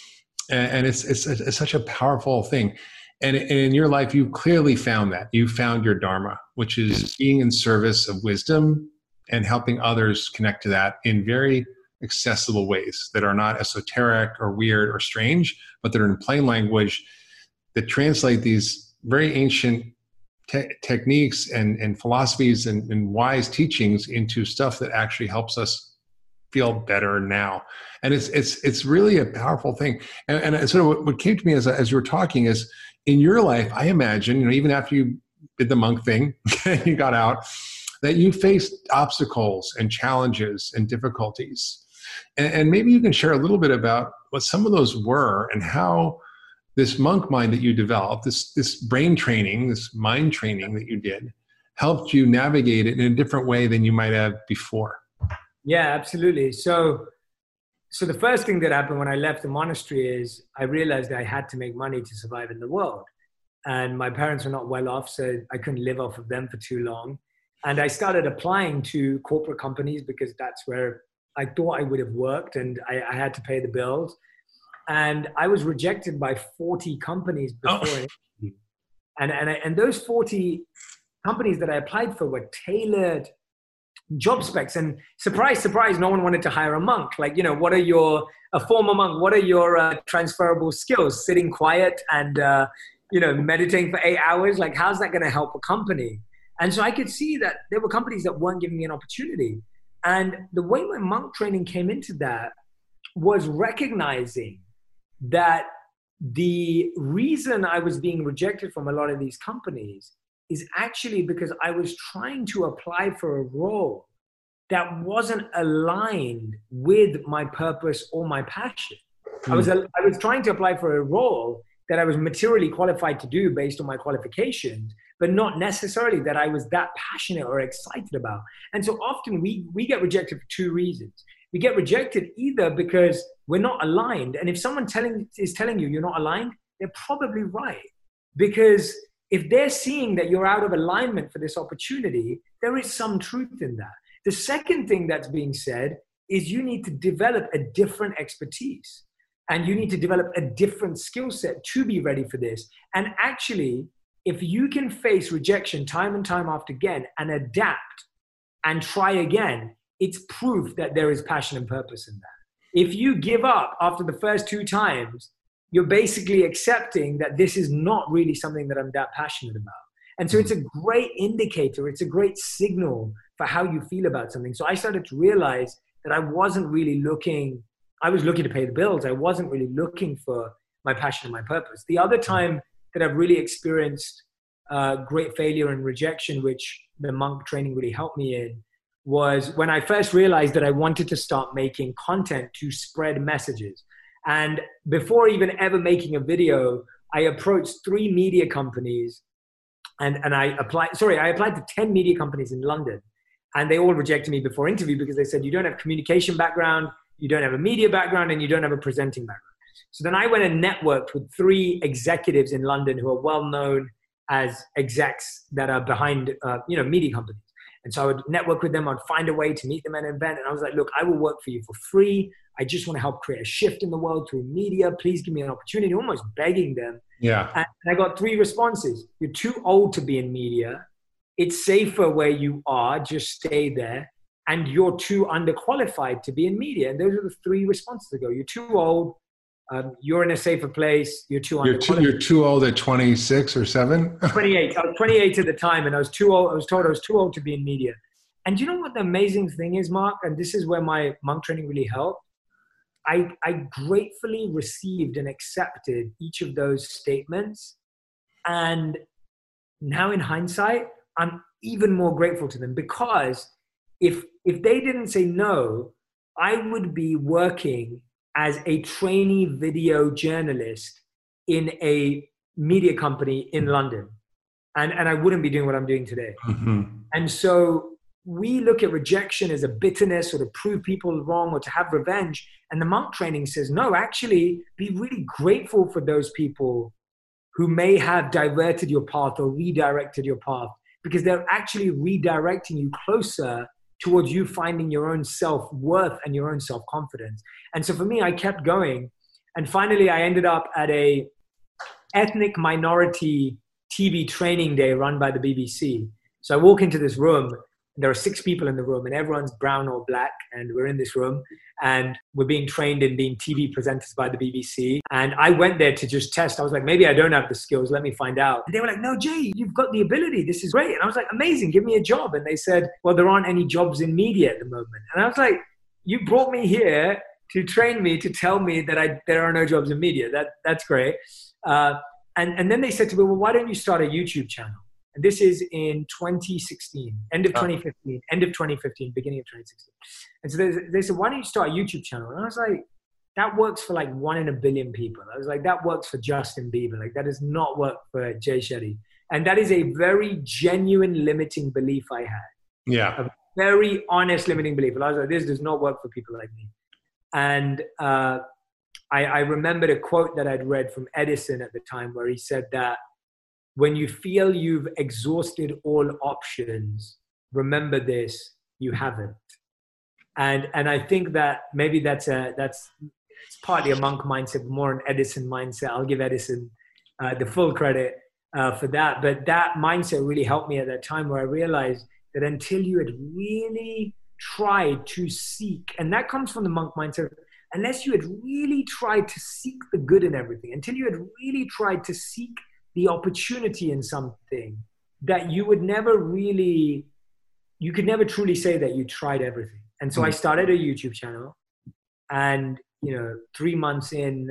And it's such a powerful thing. And in your life, you clearly found that. You found your dharma, which is being in service of wisdom and helping others connect to that in very accessible ways that are not esoteric or weird or strange, but that are in plain language, that translate these very ancient techniques and philosophies and wise teachings into stuff that actually helps us feel better now. And it's really a powerful thing. And sort of what came to me as you were talking is, in your life, I imagine, even after you did the monk thing, you got out, that you faced obstacles and challenges and difficulties. And maybe you can share a little bit about what some of those were and how this monk mind that you developed, this brain training, this mind training that you did, helped you navigate it in a different way than you might have before. Yeah, absolutely. So the first thing that happened when I left the monastery is I realized I had to make money to survive in the world. And my parents were not well off, so I couldn't live off of them for too long. And I started applying to corporate companies because that's where I thought I would have worked, and I had to pay the bills. And I was rejected by 40 companies before an interview. And those 40 companies that I applied for were tailored job specs. And surprise, surprise, no one wanted to hire a monk. Like, what are a former monk, what are your transferable skills? Sitting quiet and, meditating for 8 hours? Like, how's that going to help a company? And so I could see that there were companies that weren't giving me an opportunity. And the way my monk training came into that was recognizing that the reason I was being rejected from a lot of these companies is actually because I was trying to apply for a role that wasn't aligned with my purpose or my passion. I was trying to apply for a role that I was materially qualified to do based on my qualifications, but not necessarily that I was that passionate or excited about. And so often we get rejected for two reasons. We get rejected either because we're not aligned. And if someone is telling you you're not aligned, they're probably right. Because if they're seeing that you're out of alignment for this opportunity, there is some truth in that. The second thing that's being said is you need to develop a different expertise. And you need to develop a different skill set to be ready for this. And actually, if you can face rejection time and time after again and adapt and try again, it's proof that there is passion and purpose in that. If you give up after the first 2 times, you're basically accepting that this is not really something that I'm that passionate about. And so it's a great indicator. It's a great signal for how you feel about something. So I started to realize that I wasn't really looking, I was looking to pay the bills. I wasn't really looking for my passion and my purpose. The other time that I've really experienced great failure and rejection, which the monk training really helped me in, was when I first realized that I wanted to start making content to spread messages. And before even ever making a video, I approached 3 media companies And I applied to 10 media companies in London, and they all rejected me before interview because they said, you don't have communication background, you don't have a media background, and you don't have a presenting background. So then I went and networked with 3 executives in London who are well known as execs that are behind, media companies. And so I would network with them. I'd find a way to meet them at an event. And I was like, look, I will work for you for free. I just want to help create a shift in the world through media. Please give me an opportunity, almost begging them. Yeah. And I got 3 responses. You're too old to be in media. It's safer where you are. Just stay there. And you're too underqualified to be in media. And those are the 3 responses ago. You're too old. You're in a safer place. You're underqualified. You're too old at 26 or 7? 28. I was 28 at the time, and I was too old. I was told I was too old to be in media. And you know what the amazing thing is, Mark? And this is where my monk training really helped. I gratefully received and accepted each of those statements. And now in hindsight, I'm even more grateful to them, because if they didn't say no, I would be working as a trainee video journalist in a media company in London. And I wouldn't be doing what I'm doing today. Mm-hmm. And so we look at rejection as a bitterness, or to prove people wrong, or to have revenge. And the monk training says, no, actually be really grateful for those people who may have diverted your path or redirected your path, because they're actually redirecting you closer towards you finding your own self-worth and your own self-confidence. And so for me, I kept going. And finally, I ended up at a ethnic minority TV training day run by the BBC. So I walk into this room, and there are 6 people in the room, and everyone's brown or black. And we're in this room, and we're being trained in being TV presenters by the BBC. And I went there to just test. I was like, maybe I don't have the skills. Let me find out. And they were like, no, Jay, you've got the ability. This is great. And I was like, amazing. Give me a job. And they said, well, there aren't any jobs in media at the moment. And I was like, you brought me here to train me, to tell me that there are no jobs in media. That's great. And then they said to me, well, why don't you start a YouTube channel? And this is in 2016, end of 2015, beginning of 2016. And so they said, why don't you start a YouTube channel? And I was like, that works for like 1 in a billion people. I was like, that works for Justin Bieber. Like, that does not work for Jay Shetty. And that is a very genuine limiting belief I had. Yeah. A very honest limiting belief. And I was like, this does not work for people like me. And I remembered a quote that I'd read from Edison at the time, where he said that when you feel you've exhausted all options, remember this, you haven't. And I think that maybe it's partly a monk mindset, more an Edison mindset. I'll give Edison the full credit for that. But that mindset really helped me at that time, where I realized that until you had really tried to seek, and that comes from the monk mindset, unless you had really tried to seek the good in everything, until you had really tried to seek the opportunity in something, that you could never truly say that you tried everything. And so I started a YouTube channel, and 3 months in,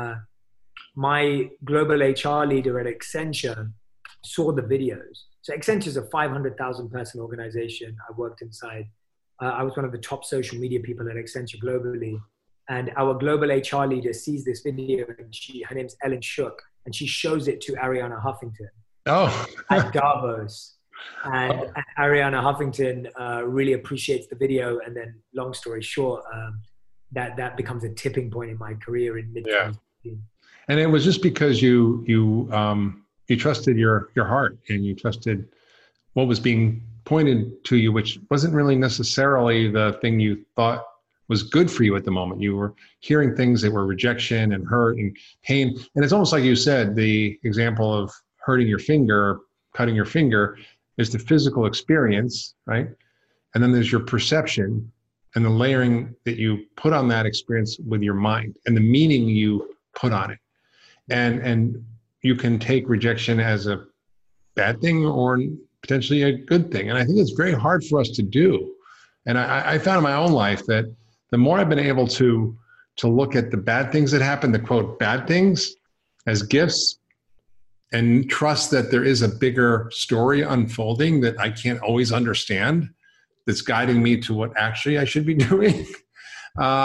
my global HR leader at Accenture saw the videos. So Accenture is a 500,000 person organization. I worked inside. I was one of the top social media people at Accenture globally. And our global HR leader sees this video, and her name's Ellen Shook, and she shows it to Arianna Huffington at Davos. And Arianna Huffington really appreciates the video. And then, long story short, that becomes a tipping point in my career in mid-2015. Yeah. And it was just because you trusted your heart, and you trusted what was being pointed to you, which wasn't really necessarily the thing you thought was good for you at the moment. You were hearing things that were rejection and hurt and pain. And it's almost like you said, the example of hurting your finger, cutting your finger, is the physical experience, right? And then there's your perception and the layering that you put on that experience with your mind and the meaning you put on it. And you can take rejection as a bad thing or potentially a good thing. And I think it's very hard for us to do. And I found in my own life that the more I've been able to look at the bad things that happen, the quote bad things, as gifts, and trust that there is a bigger story unfolding that I can't always understand, that's guiding me to what actually I should be doing. I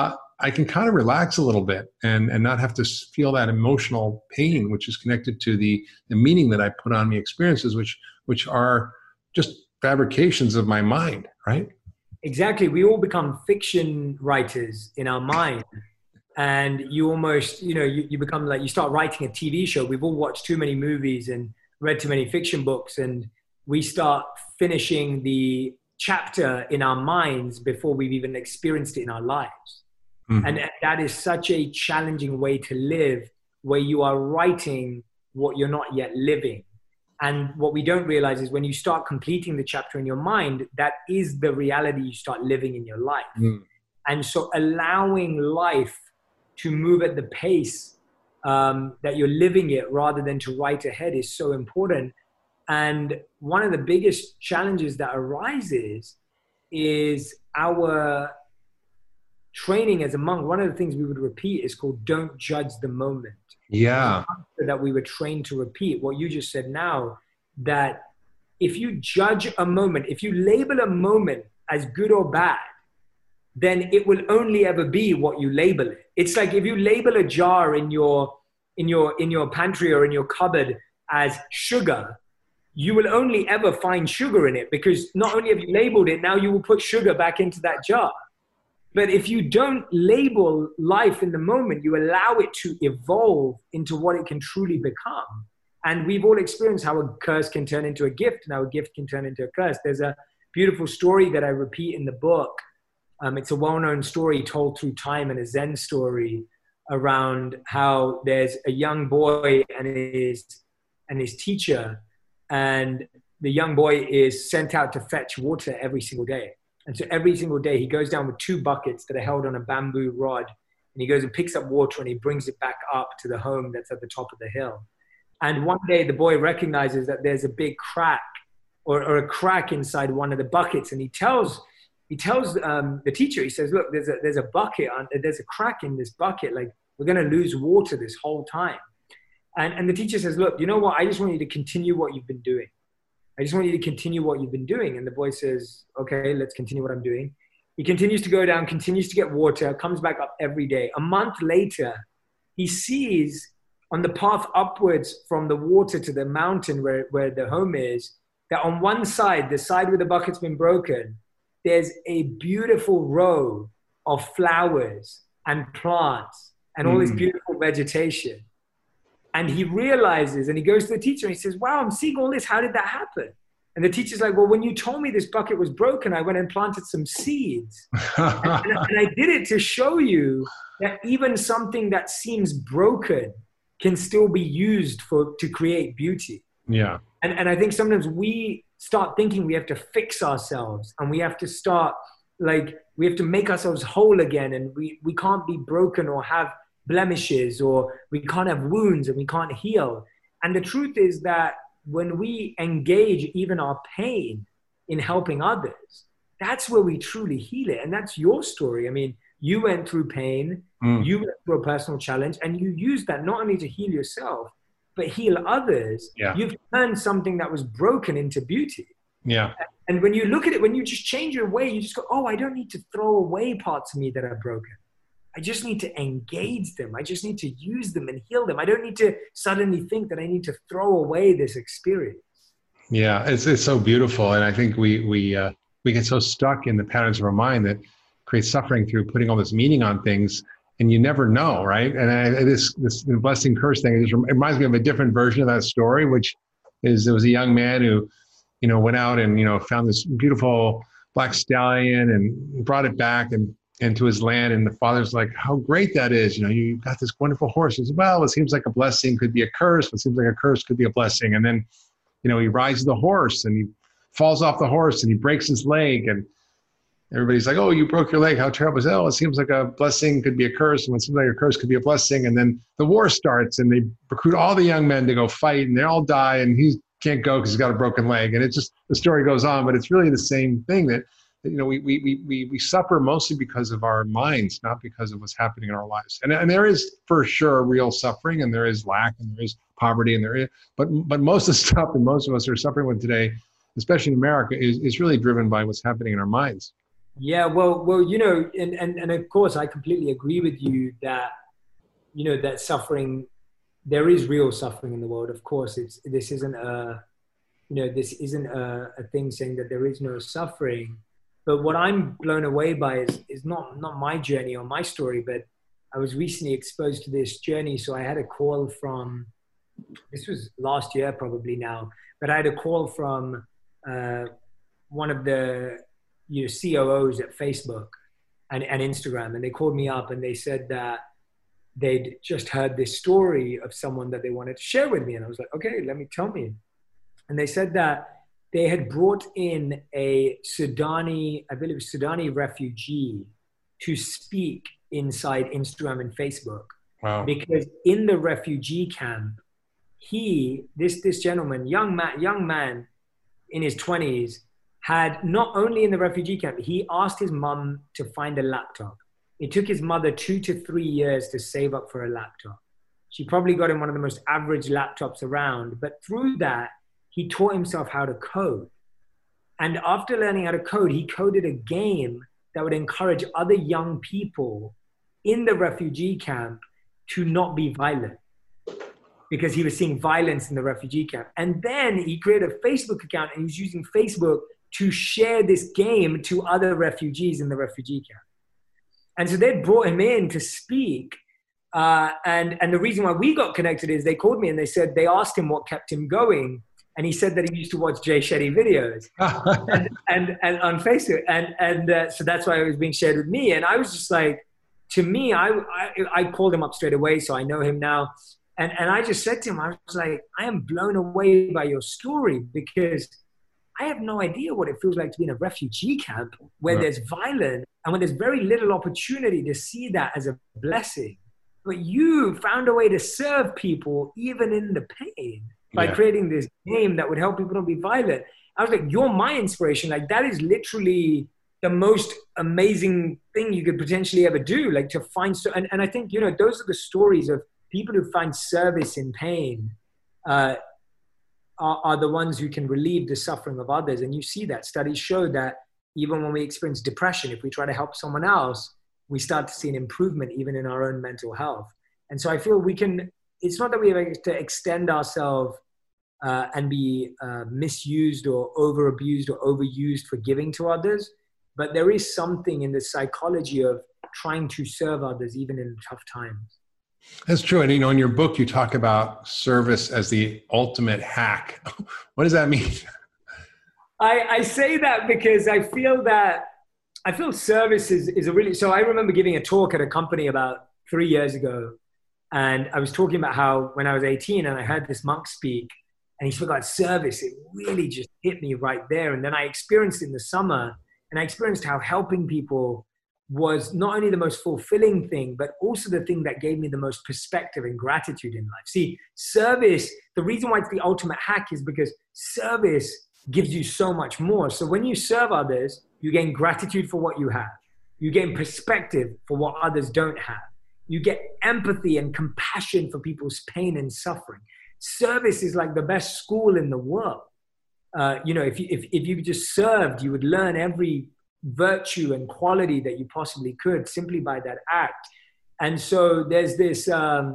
I can kind of relax a little bit and not have to feel that emotional pain, which is connected to the meaning that I put on the experiences, which are just fabrications of my mind, right? Exactly. We all become fiction writers in our mind. And you almost, you become like, you start writing a TV show. We've all watched too many movies and read too many fiction books, and we start finishing the chapter in our minds before we've even experienced it in our lives. Mm-hmm. And that is such a challenging way to live, where you are writing what you're not yet living. And what we don't realize is when you start completing the chapter in your mind, that is the reality you start living in your life. Mm. And so allowing life to move at the pace that you're living it rather than to write ahead is so important. And one of the biggest challenges that arises is our training as a monk. One of the things we would repeat is called "Don't judge the moment." Yeah. That we were trained to repeat. What you just said now, that if you judge a moment, if you label a moment as good or bad, then it will only ever be what you label it. It's like if you label a jar in your pantry or in your cupboard as sugar, you will only ever find sugar in it, because not only have you labeled it, now you will put sugar back into that jar. But if you don't label life in the moment, you allow it to evolve into what it can truly become. And we've all experienced how a curse can turn into a gift, and how a gift can turn into a curse. There's a beautiful story that I repeat in the book. It's a well-known story told through time, and a Zen story around how there's a young boy and his teacher, and the young boy is sent out to fetch water every single day. And so every single day he goes down with 2 buckets that are held on a bamboo rod, and he goes and picks up water and he brings it back up to the home that's at the top of the hill. And one day the boy recognizes that there's a big crack or a crack inside one of the buckets, and he tells the teacher, he says, look, there's a bucket, there's a crack in this bucket, like we're going to lose water this whole time. And the teacher says, look, you know what? I just want you to continue what you've been doing. I just want you to continue what you've been doing. And the boy says, okay, let's continue what I'm doing. He continues to go down, continues to get water, comes back up every day. A month later, he sees on the path upwards from the water to the mountain where the home is, that on one side, the side where the bucket's been broken, there's a beautiful row of flowers and plants and all this beautiful vegetation. And he realizes, and he goes to the teacher and he says, wow, I'm seeing all this. How did that happen? And the teacher's like, well, when you told me this bucket was broken, I went and planted some seeds. and I did it to show you that even something that seems broken can still be used to create beauty. Yeah. And I think sometimes we start thinking we have to fix ourselves, and we have to start, like, we have to make ourselves whole again. And we can't be broken or have blemishes, or we can't have wounds and we can't heal. And the truth is that when we engage even our pain in helping others, that's where we truly heal it. And that's your story. I mean, you went through pain, you went through a personal challenge, and you used that not only to heal yourself, but heal others. Yeah. You've turned something that was broken into beauty. Yeah. And when you look at it, when you just change your way, you just go, oh, I don't need to throw away parts of me that are broken. I just need to engage them. I just need to use them and heal them. I don't need to suddenly think that I need to throw away this experience. Yeah, it's so beautiful. And I think we get so stuck in the patterns of our mind that create suffering through putting all this meaning on things, and you never know, right? And this blessing curse thing, it reminds me of a different version of that story, which is, there was a young man who, went out and, found this beautiful black stallion and brought it back into his land. And the father's like, how great that is. You got this wonderful horse. He says, well, it seems like a blessing could be a curse. It seems like a curse could be a blessing. And then, he rides the horse and he falls off the horse and he breaks his leg. And everybody's like, oh, you broke your leg. How terrible is that? Oh, it seems like a blessing could be a curse. And it seems like a curse could be a blessing. And then the war starts and they recruit all the young men to go fight, and they all die. And he can't go because he's got a broken leg. And it's just, the story goes on, but it's really the same thing, that we suffer mostly because of our minds, not because of what's happening in our lives. And there is for sure real suffering, and there is lack, and there is poverty, and but most of the stuff that most of us are suffering with today, especially in America, is really driven by what's happening in our minds. Yeah, well, and of course, I completely agree with you that, that suffering, there is real suffering in the world. Of course, this isn't a thing saying that there is no suffering. But what I'm blown away by is not my journey or my story, but I was recently exposed to this journey. So I had a call from, this was last year probably now, but I had a call from one of the COOs at Facebook and Instagram, and they called me up and they said that they'd just heard this story of someone that they wanted to share with me. And I was like, okay, tell me. And they said that they had brought in a Sudani refugee to speak inside Instagram and Facebook. Wow. Because in the refugee camp, this gentleman, young man in his 20s, had not only in the refugee camp, he asked his mum to find a laptop. It took his mother 2 to 3 years to save up for a laptop. She probably got him one of the most average laptops around, but through that, he taught himself how to code. And after learning how to code, he coded a game that would encourage other young people in the refugee camp to not be violent, because he was seeing violence in the refugee camp. And then he created a Facebook account and he was using Facebook to share this game to other refugees in the refugee camp. And so they brought him in to speak. And the reason why we got connected is they called me and they said, they asked him what kept him going. And he said that he used to watch Jay Shetty videos and on Facebook. And so that's why it was being shared with me. And I was just like, to me, I called him up straight away. So I know him now. And I just said to him, I was like, I am blown away by your story, because I have no idea what it feels like to be in a refugee camp where there's violence and when there's very little opportunity to see that as a blessing. But you found a way to serve people even in the pain by creating this game that would help people not be violent. I was like, you're my inspiration. Like, that is literally the most amazing thing you could potentially ever do. Like, to find, and I think, those are the stories of people who find service in pain, are the ones who can relieve the suffering of others. And you see that studies show that even when we experience depression, if we try to help someone else, we start to see an improvement even in our own mental health. And so I feel it's not that we have to extend ourselves and be misused or over-abused or overused for giving to others, but there is something in the psychology of trying to serve others even in tough times. That's true. And, in your book, you talk about service as the ultimate hack. What does that mean? I say that because I feel service is a really, so I remember giving a talk at a company about 3 years ago. And I was talking about how when I was 18 and I heard this monk speak and he spoke about service, it really just hit me right there. And then I experienced it in the summer, and I experienced how helping people was not only the most fulfilling thing, but also the thing that gave me the most perspective and gratitude in life. See, service, the reason why it's the ultimate hack is because service gives you so much more. So when you serve others, you gain gratitude for what you have. You gain perspective for what others don't have. You get empathy and compassion for people's pain and suffering. Service is like the best school in the world. If you just served, you would learn every virtue and quality that you possibly could simply by that act. And so there's this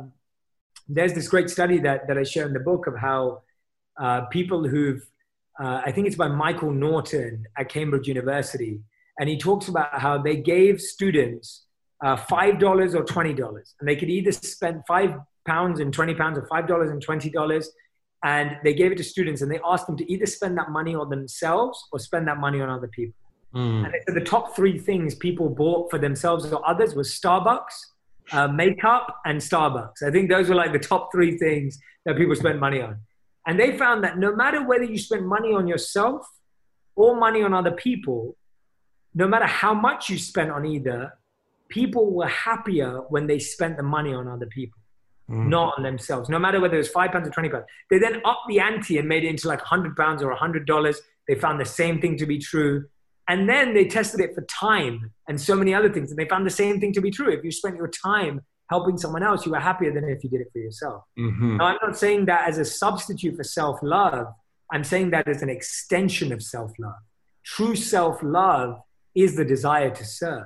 great study that I share in the book of how people who've, I think it's by Michael Norton at Cambridge University, and he talks about how they gave students $5 or $20, and they could either spend £5 and £20 or $5 and $20, and they gave it to students, and they asked them to either spend that money on themselves or spend that money on other people. And so the top 3 things people bought for themselves or others was Starbucks, makeup, and Starbucks. I think those were like the top 3 things that people spent money on. And they found that no matter whether you spend money on yourself or money on other people, no matter how much you spent on either, people were happier when they spent the money on other people, not on themselves. No matter whether it was £5 or £20. They then upped the ante and made it into like £100 or $100. They found the same thing to be true. And then they tested it for time and so many other things. And they found the same thing to be true. If you spent your time helping someone else, you were happier than if you did it for yourself. Now, I'm not saying that as a substitute for self-love. I'm saying that as an extension of self-love. True self-love is the desire to serve.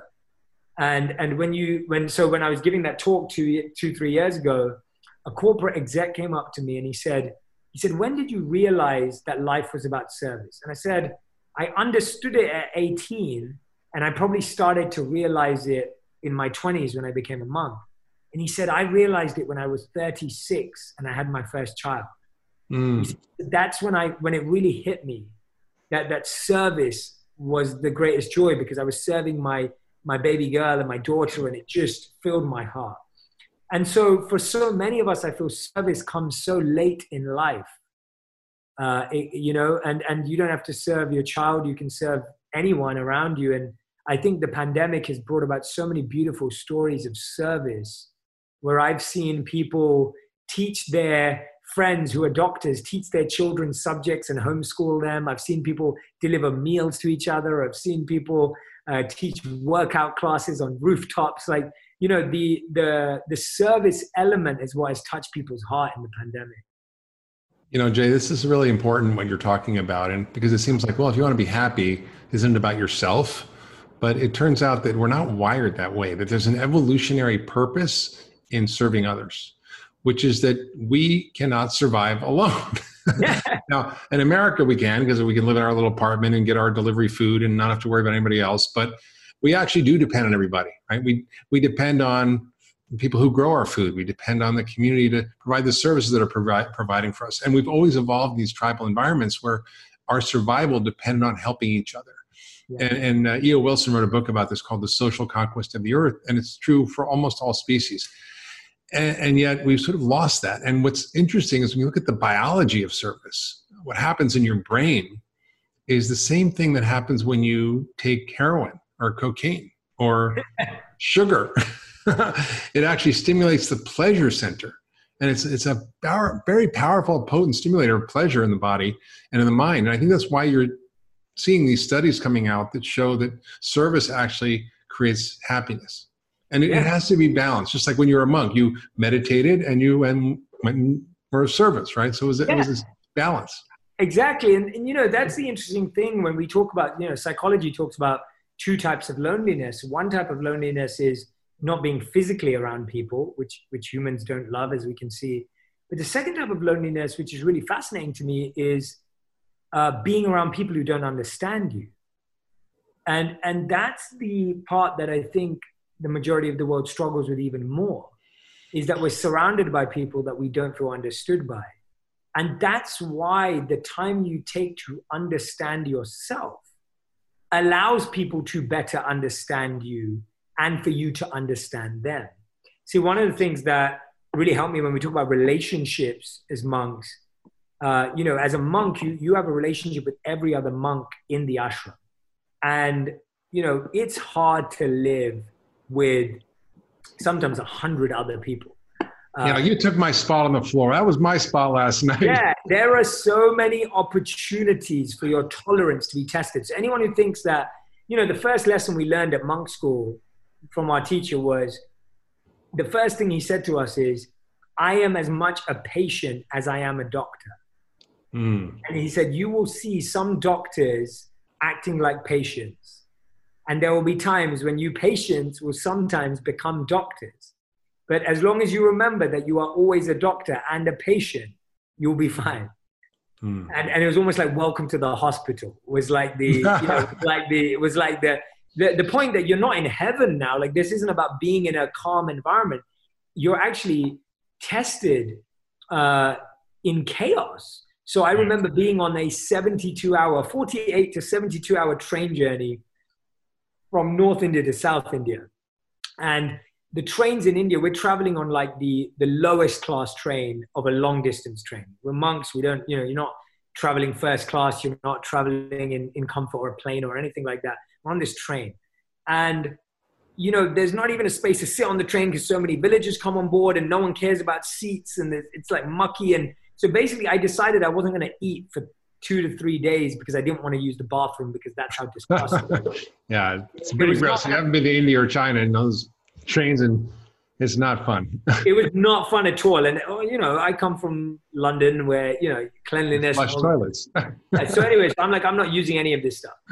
And when I was giving that talk 3 years ago, a corporate exec came up to me and he said, when did you realize that life was about service? And I said, I understood it at 18, and I probably started to realize it in my 20s when I became a monk. And he said, I realized it when I was 36 and I had my first child. He said, that's when it really hit me that service was the greatest joy, because I was serving my baby girl and my daughter, and it just filled my heart. And so for so many of us, I feel service comes so late in life, and you don't have to serve your child. You can serve anyone around you. And I think the pandemic has brought about so many beautiful stories of service, where I've seen people teach their friends who are doctors, teach their children subjects and homeschool them. I've seen people deliver meals to each other. I've seen people teach workout classes on rooftops. Like, the service element is what has touched people's heart in the pandemic. Jay, this is really important what you're talking about. And because it seems like, well, if you want to be happy, isn't it about yourself? But it turns out that we're not wired that way, that there's an evolutionary purpose in serving others, which is that we cannot survive alone. Yeah. Now, in America, we can, because we can live in our little apartment and get our delivery food and not have to worry about anybody else. But we actually do depend on everybody, right? We depend on people who grow our food. We depend on the community to provide the services that are providing for us. And we've always evolved these tribal environments where our survival depended on helping each other. Yeah. And E.O. Wilson wrote a book about this called The Social Conquest of the Earth. And it's true for almost all species. And yet we've sort of lost that. And what's interesting is when you look at the biology of service, what happens in your brain is the same thing that happens when you take heroin or cocaine or sugar. It actually stimulates the pleasure center. And it's a very powerful, potent stimulator of pleasure in the body and in the mind. And I think that's why you're seeing these studies coming out that show that service actually creates happiness. And it has to be balanced. Just like when you were a monk, you meditated and you went for a service, right? So it was this balance. Exactly. And that's the interesting thing when we talk about, psychology talks about two types of loneliness. One type of loneliness is not being physically around people, which humans don't love, as we can see. But the second type of loneliness, which is really fascinating to me, is being around people who don't understand you. And that's the part that I think the majority of the world struggles with even more, is that we're surrounded by people that we don't feel understood by. And that's why the time you take to understand yourself allows people to better understand you and for you to understand them. See, one of the things that really helped me when we talk about relationships as monks, as a monk, you have a relationship with every other monk in the ashram. And, it's hard to live with sometimes 100 other people. You took my spot on the floor. That was my spot last night. Yeah, there are so many opportunities for your tolerance to be tested. So anyone who thinks that, the first lesson we learned at monk school from our teacher was, the first thing he said to us is, I am as much a patient as I am a doctor. And he said, you will see some doctors acting like patients. And there will be times when you patients will sometimes become doctors. But as long as you remember that you are always a doctor and a patient, you'll be fine. And it was almost like welcome to the hospital. It was like the point that you're not in heaven now. Like, this isn't about being in a calm environment. You're actually tested in chaos. So I remember being on a 48 to 72 hour train journey from North India to South India. And the trains in India, we're traveling on like the lowest class train of a long distance train. We're monks. We don't, you're not traveling first class. You're not traveling in comfort or a plane or anything like that. We're on this train. And, there's not even a space to sit on the train because so many villagers come on board and no one cares about seats and it's like mucky. And so basically I decided I wasn't going to eat for 2 to 3 days because I didn't want to use the bathroom because that's how disgusting it was. Yeah, it's pretty gross. You haven't been to India or China in those trains and it's not fun. It was not fun at all. And, I come from London where, cleanliness. Flush toilets. So anyways, I'm not using any of this stuff.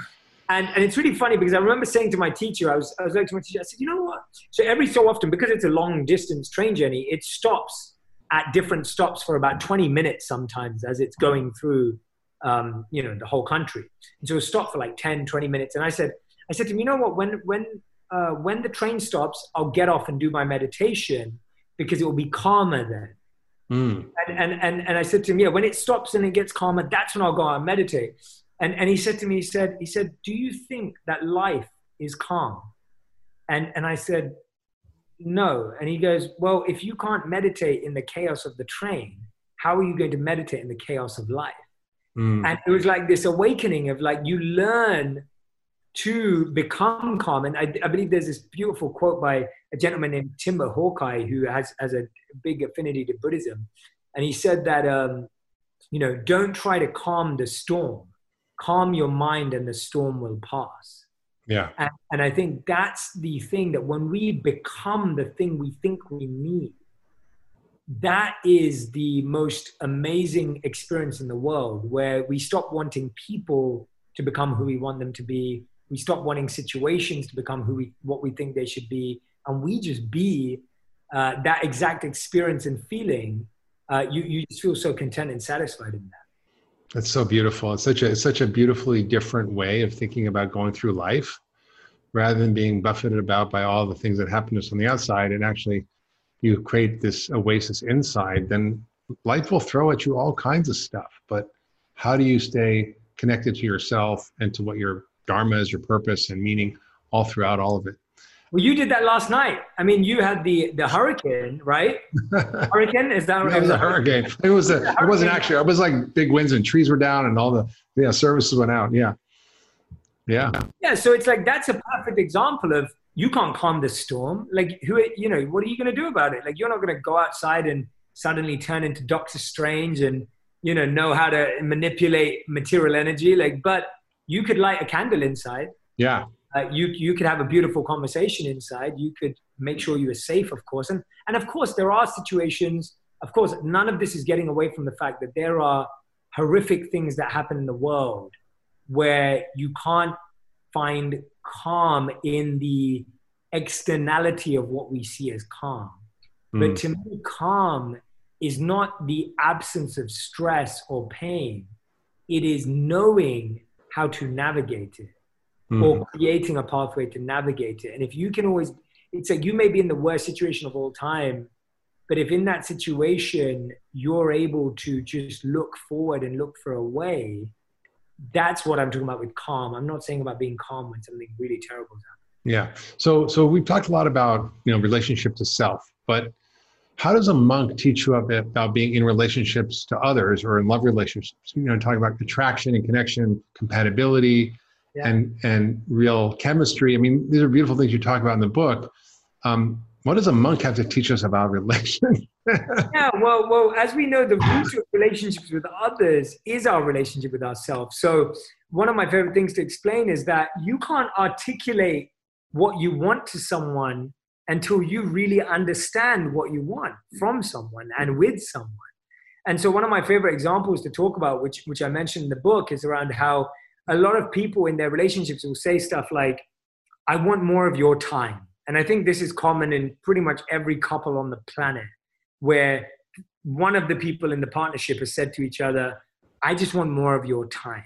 And it's really funny because I remember saying to my teacher, I was like to my teacher, I said, you know what? So every so often, because it's a long distance train journey, it stops at different stops for about 20 minutes sometimes as it's going through, the whole country. And so it stopped for like 10, 20 minutes. And I said to him, you know what? When the train stops, I'll get off and do my meditation because it will be calmer then. And I said to him, yeah, when it stops and it gets calmer, that's when I'll go out and meditate. And he said to me, he said, do you think that life is calm? And I said, no. And he goes, well, if you can't meditate in the chaos of the train, how are you going to meditate in the chaos of life? And it was like this awakening of like, you learn to become calm. And I believe there's this beautiful quote by a gentleman named Timber Hawkeye, who has a big affinity to Buddhism. And he said that, don't try to calm the storm. Calm your mind and the storm will pass. Yeah. And I think that's the thing, that when we become the thing we think we need, that is the most amazing experience in the world, where we stop wanting people to become who we want them to be. We stop wanting situations to become what we think they should be. And we just be that exact experience and feeling. You just feel so content and satisfied in that. That's so beautiful. It's such a beautifully different way of thinking about going through life, rather than being buffeted about by all the things that happen to us on the outside. And actually, you create this oasis inside, then life will throw at you all kinds of stuff. But how do you stay connected to yourself and to what your dharma is, your purpose and meaning, all throughout all of it? Well, you did that last night. I mean, you had the hurricane, right? Hurricane, is that right? It was a hurricane. It wasn't actually. It was like big winds and trees were down and all the services went out. Yeah. So it's like, that's a perfect example of, you can't calm the storm. Like, what are you going to do about it? Like, you're not going to go outside and suddenly turn into Doctor Strange and know how to manipulate material energy. Like, but you could light a candle inside. Yeah. You could have a beautiful conversation inside. You could make sure you are safe, of course. And of course, there are situations, of course, none of this is getting away from the fact that there are horrific things that happen in the world where you can't find calm in the externality of what we see as calm. But to me, calm is not the absence of stress or pain. It is knowing how to navigate it. Or creating a pathway to navigate it. And if you can always, it's like, you may be in the worst situation of all time, but if in that situation, you're able to just look forward and look for a way, that's what I'm talking about with calm. I'm not saying about being calm when something really terrible is happening. Yeah. So we've talked a lot about, relationship to self, but how does a monk teach you about being in relationships to others or in love relationships? Talking about attraction and connection, compatibility, and real chemistry. I mean, these are beautiful things you talk about in the book. What does a monk have to teach us about relationships? Well, as we know, the root of relationships with others is our relationship with ourselves. So one of my favorite things to explain is that you can't articulate what you want to someone until you really understand what you want from someone and with someone. And so one of my favorite examples to talk about, which I mentioned in the book, is around how a lot of people in their relationships will say stuff like, I want more of your time. And I think this is common in pretty much every couple on the planet, where one of the people in the partnership has said to each other, I just want more of your time.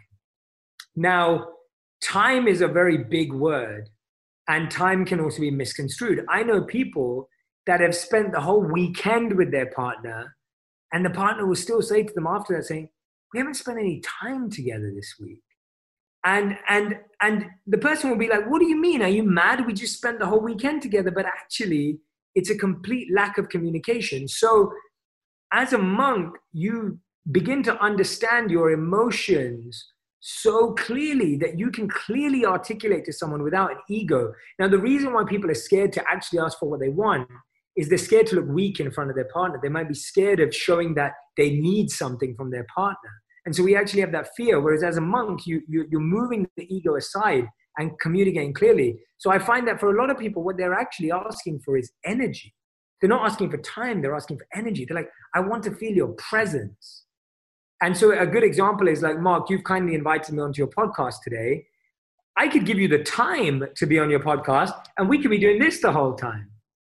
Now, time is a very big word, and time can also be misconstrued. I know people that have spent the whole weekend with their partner, and the partner will still say to them after that, saying, we haven't spent any time together this week. And the person will be like, what do you mean? Are you mad? We just spent the whole weekend together. But actually, it's a complete lack of communication. So as a monk, you begin to understand your emotions so clearly that you can clearly articulate to someone without an ego. Now, the reason why people are scared to actually ask for what they want is they're scared to look weak in front of their partner. They might be scared of showing that they need something from their partner. And so we actually have that fear, whereas as a monk, you're moving the ego aside and communicating clearly. So I find that for a lot of people, what they're actually asking for is energy. They're not asking for time, they're asking for energy. They're like, I want to feel your presence. And so a good example is like, Mark, you've kindly invited me onto your podcast today. I could give you the time to be on your podcast, and we could be doing this the whole time.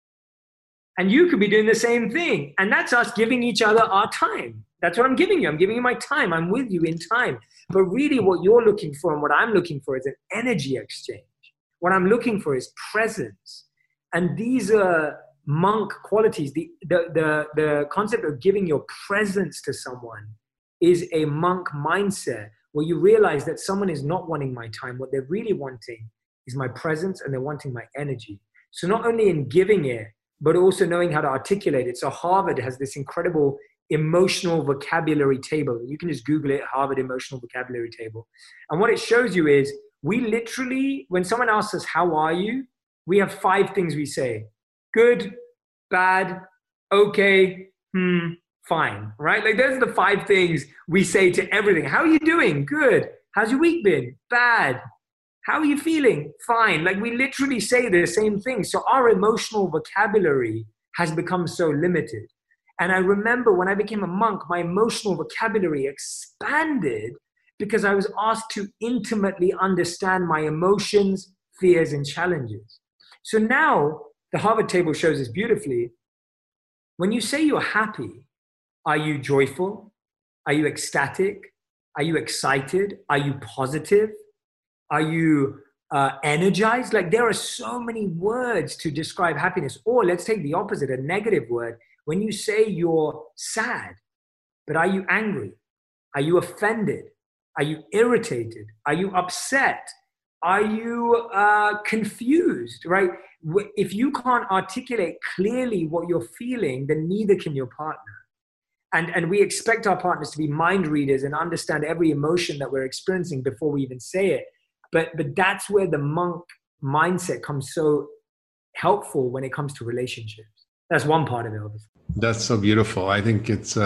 And you could be doing the same thing. And that's us giving each other our time. That's what I'm giving you. I'm giving you my time. I'm with you in time. But really what you're looking for and what I'm looking for is an energy exchange. What I'm looking for is presence. And these are monk qualities. The concept of giving your presence to someone is a monk mindset where you realize that someone is not wanting my time. What they're really wanting is my presence, and they're wanting my energy. So not only in giving it, but also knowing how to articulate it. So Harvard has this incredible emotional vocabulary table. You can just Google it, Harvard Emotional Vocabulary Table. And what it shows you is we literally, when someone asks us, how are you? We have 5 things we say. Good, bad, okay, fine, right? Like those are the 5 things we say to everything. How are you doing? Good. How's your week been? Bad. How are you feeling? Fine. Like we literally say the same thing. So our emotional vocabulary has become so limited. And I remember when I became a monk, my emotional vocabulary expanded because I was asked to intimately understand my emotions, fears, and challenges. So now the Harvard table shows this beautifully. When you say you're happy, are you joyful? Are you ecstatic? Are you excited? Are you positive? Are you energized? Like there are so many words to describe happiness. Or let's take the opposite, a negative word. When you say you're sad, but are you angry? Are you offended? Are you irritated? Are you upset? Are you confused, right? If you can't articulate clearly what you're feeling, then neither can your partner. And we expect our partners to be mind readers and understand every emotion that we're experiencing before we even say it. But that's where the monk mindset comes so helpful when it comes to relationships. That's one part of it, obviously. That's so beautiful. I think it's,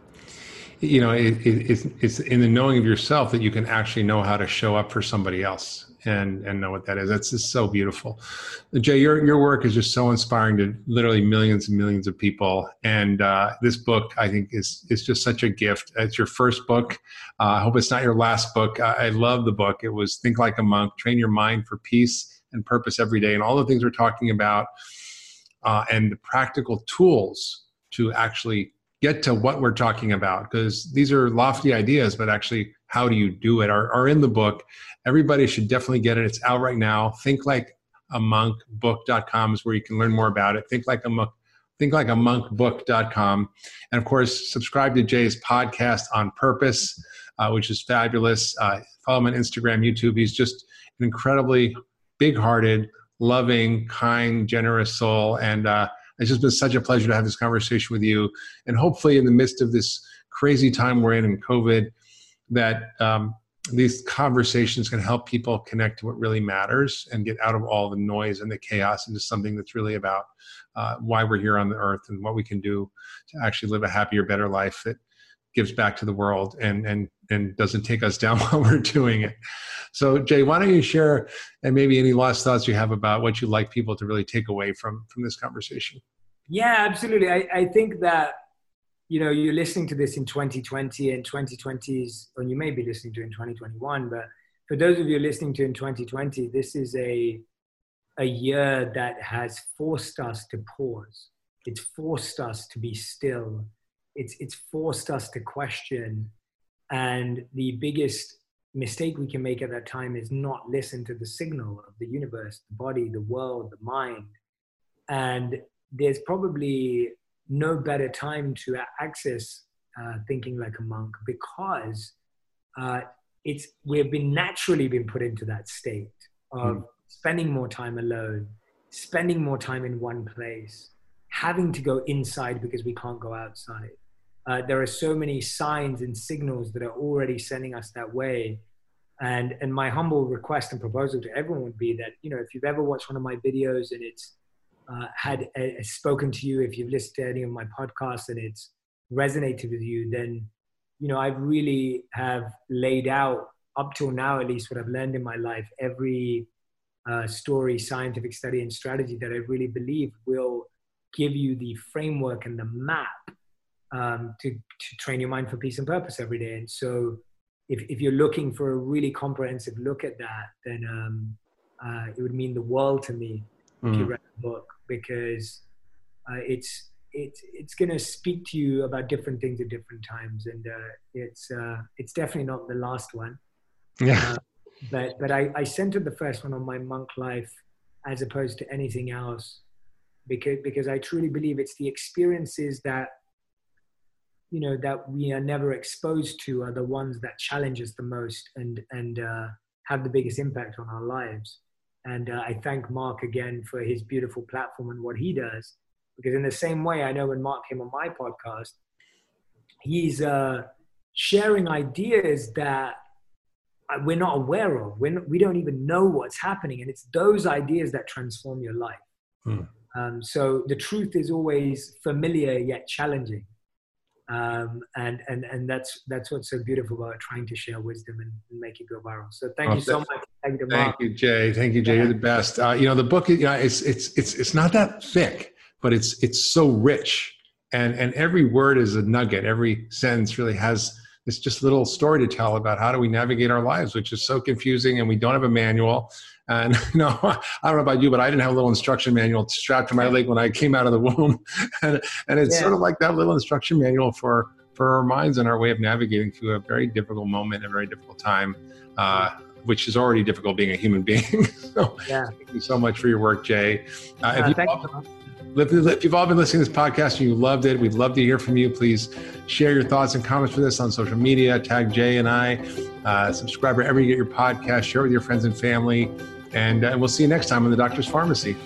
it's in the knowing of yourself that you can actually know how to show up for somebody else and know what that is. That's just so beautiful. Jay, your work is just so inspiring to literally millions and millions of people. And this book, I think, is just such a gift. It's your first book. I hope it's not your last book. I love the book. It was Think Like a Monk, Train Your Mind for Peace and Purpose Every Day. And all the things we're talking about and the practical tools to actually get to what we're talking about, because these are lofty ideas, but actually how do you do it are in the book. Everybody should definitely get it. It's out right now. ThinkLikeAMonkBook.com is where you can learn more about it. ThinkLikeAMonkBook.com. And of course, subscribe to Jay's podcast On Purpose, which is fabulous. Follow him on Instagram, YouTube. He's just an incredibly big-hearted, loving, kind, generous soul. And it's just been such a pleasure to have this conversation with you. And hopefully in the midst of this crazy time we're in COVID, that these conversations can help people connect to what really matters and get out of all the noise and the chaos into something that's really about why we're here on the earth and what we can do to actually live a happier, better life that gives back to the world and doesn't take us down while we're doing it. So Jay, why don't you share and maybe any last thoughts you have about what you'd like people to really take away from this conversation? Yeah, absolutely. I think that, you're listening to this in 2020 and 2020's, or you may be listening to it in 2021, but for those of you listening to it in 2020, this is a year that has forced us to pause. It's forced us to be still. It's forced us to question. And the biggest mistake we can make at that time is not listen to the signal of the universe, the body, the world, the mind. And there's probably no better time to access thinking like a monk, because we've been naturally been put into that state of spending more time alone, spending more time in one place, having to go inside because we can't go outside. There are so many signs and signals that are already sending us that way. And my humble request and proposal to everyone would be that, if you've ever watched one of my videos and it's had spoken to you, if you've listened to any of my podcasts and it's resonated with you, then, I really have laid out, up till now at least, what I've learned in my life, every story, scientific study, and strategy that I really believe will give you the framework and the map to train your mind for peace and purpose every day. And so if you're looking for a really comprehensive look at that, then it would mean the world to me if you read the book, because it's going to speak to you about different things at different times, and it's definitely not the last one. Yeah. But I centered the first one on my monk life as opposed to anything else, because I truly believe it's the experiences that, you know, that we are never exposed to are the ones that challenge us the most and have the biggest impact on our lives. And I thank Mark again for his beautiful platform and what he does, because in the same way, I know when Mark came on my podcast, he's sharing ideas that we're not aware of. We don't even know what's happening. And it's those ideas that transform your life. So the truth is always familiar yet challenging. And that's what's so beautiful about trying to share wisdom and make it go viral. So thank you so much. Thank you, Jay. Thank you, Jay. You're the best. You know, the book, you know, it's not that thick, but it's so rich, and every word is a nugget. Every sentence really has this just little story to tell about how do we navigate our lives, which is so confusing, and we don't have a manual. And you know, I don't know about you, but I didn't have a little instruction manual strapped to my leg when I came out of the womb, and it's sort of like that little instruction manual for our minds and our way of navigating through a very difficult moment, a very difficult time, which is already difficult being a human being. So thank you so much for your work, Jay. If you've all been listening to this podcast and you loved it, we'd love to hear from you. Please share your thoughts and comments with us on social media. Tag Jay and I. Subscribe wherever you get your podcast. Share it with your friends and family. And we'll see you next time on The Doctor's Pharmacy.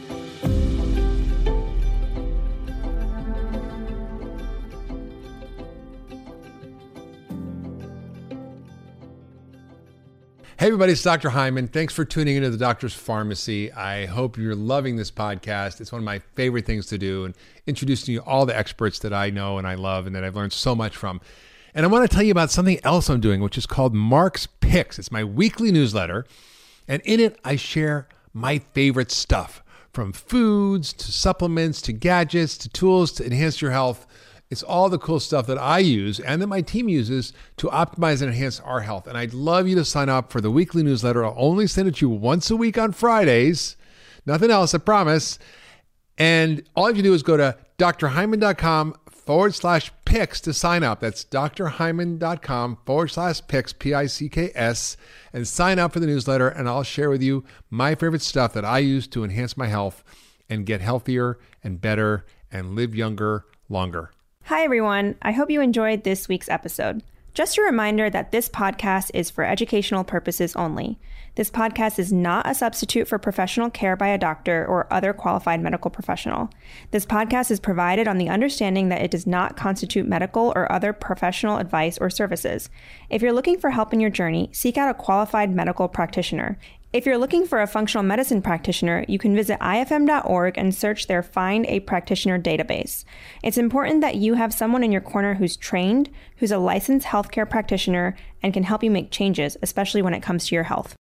Hey everybody, it's Dr. Hyman. Thanks for tuning into The Doctor's Pharmacy. I hope you're loving this podcast. It's one of my favorite things to do, and introducing you all the experts that I know and I love and that I've learned so much from. And I want to tell you about something else I'm doing, which is called Mark's Picks. It's my weekly newsletter, and in it I share my favorite stuff, from foods to supplements to gadgets to tools to enhance your health. It's all the cool stuff that I use and that my team uses to optimize and enhance our health. And I'd love you to sign up for the weekly newsletter. I'll only send it to you once a week on Fridays. Nothing else, I promise. And all you have to do is go to drhyman.com/picks to sign up. That's drhyman.com/picks, P-I-C-K-S, and sign up for the newsletter. And I'll share with you my favorite stuff that I use to enhance my health and get healthier and better and live younger, longer. Hi, everyone. I hope you enjoyed this week's episode. Just a reminder that this podcast is for educational purposes only. This podcast is not a substitute for professional care by a doctor or other qualified medical professional. This podcast is provided on the understanding that it does not constitute medical or other professional advice or services. If you're looking for help in your journey, seek out a qualified medical practitioner. If you're looking for a functional medicine practitioner, you can visit ifm.org and search their Find a Practitioner database. It's important that you have someone in your corner who's trained, who's a licensed healthcare practitioner, and can help you make changes, especially when it comes to your health.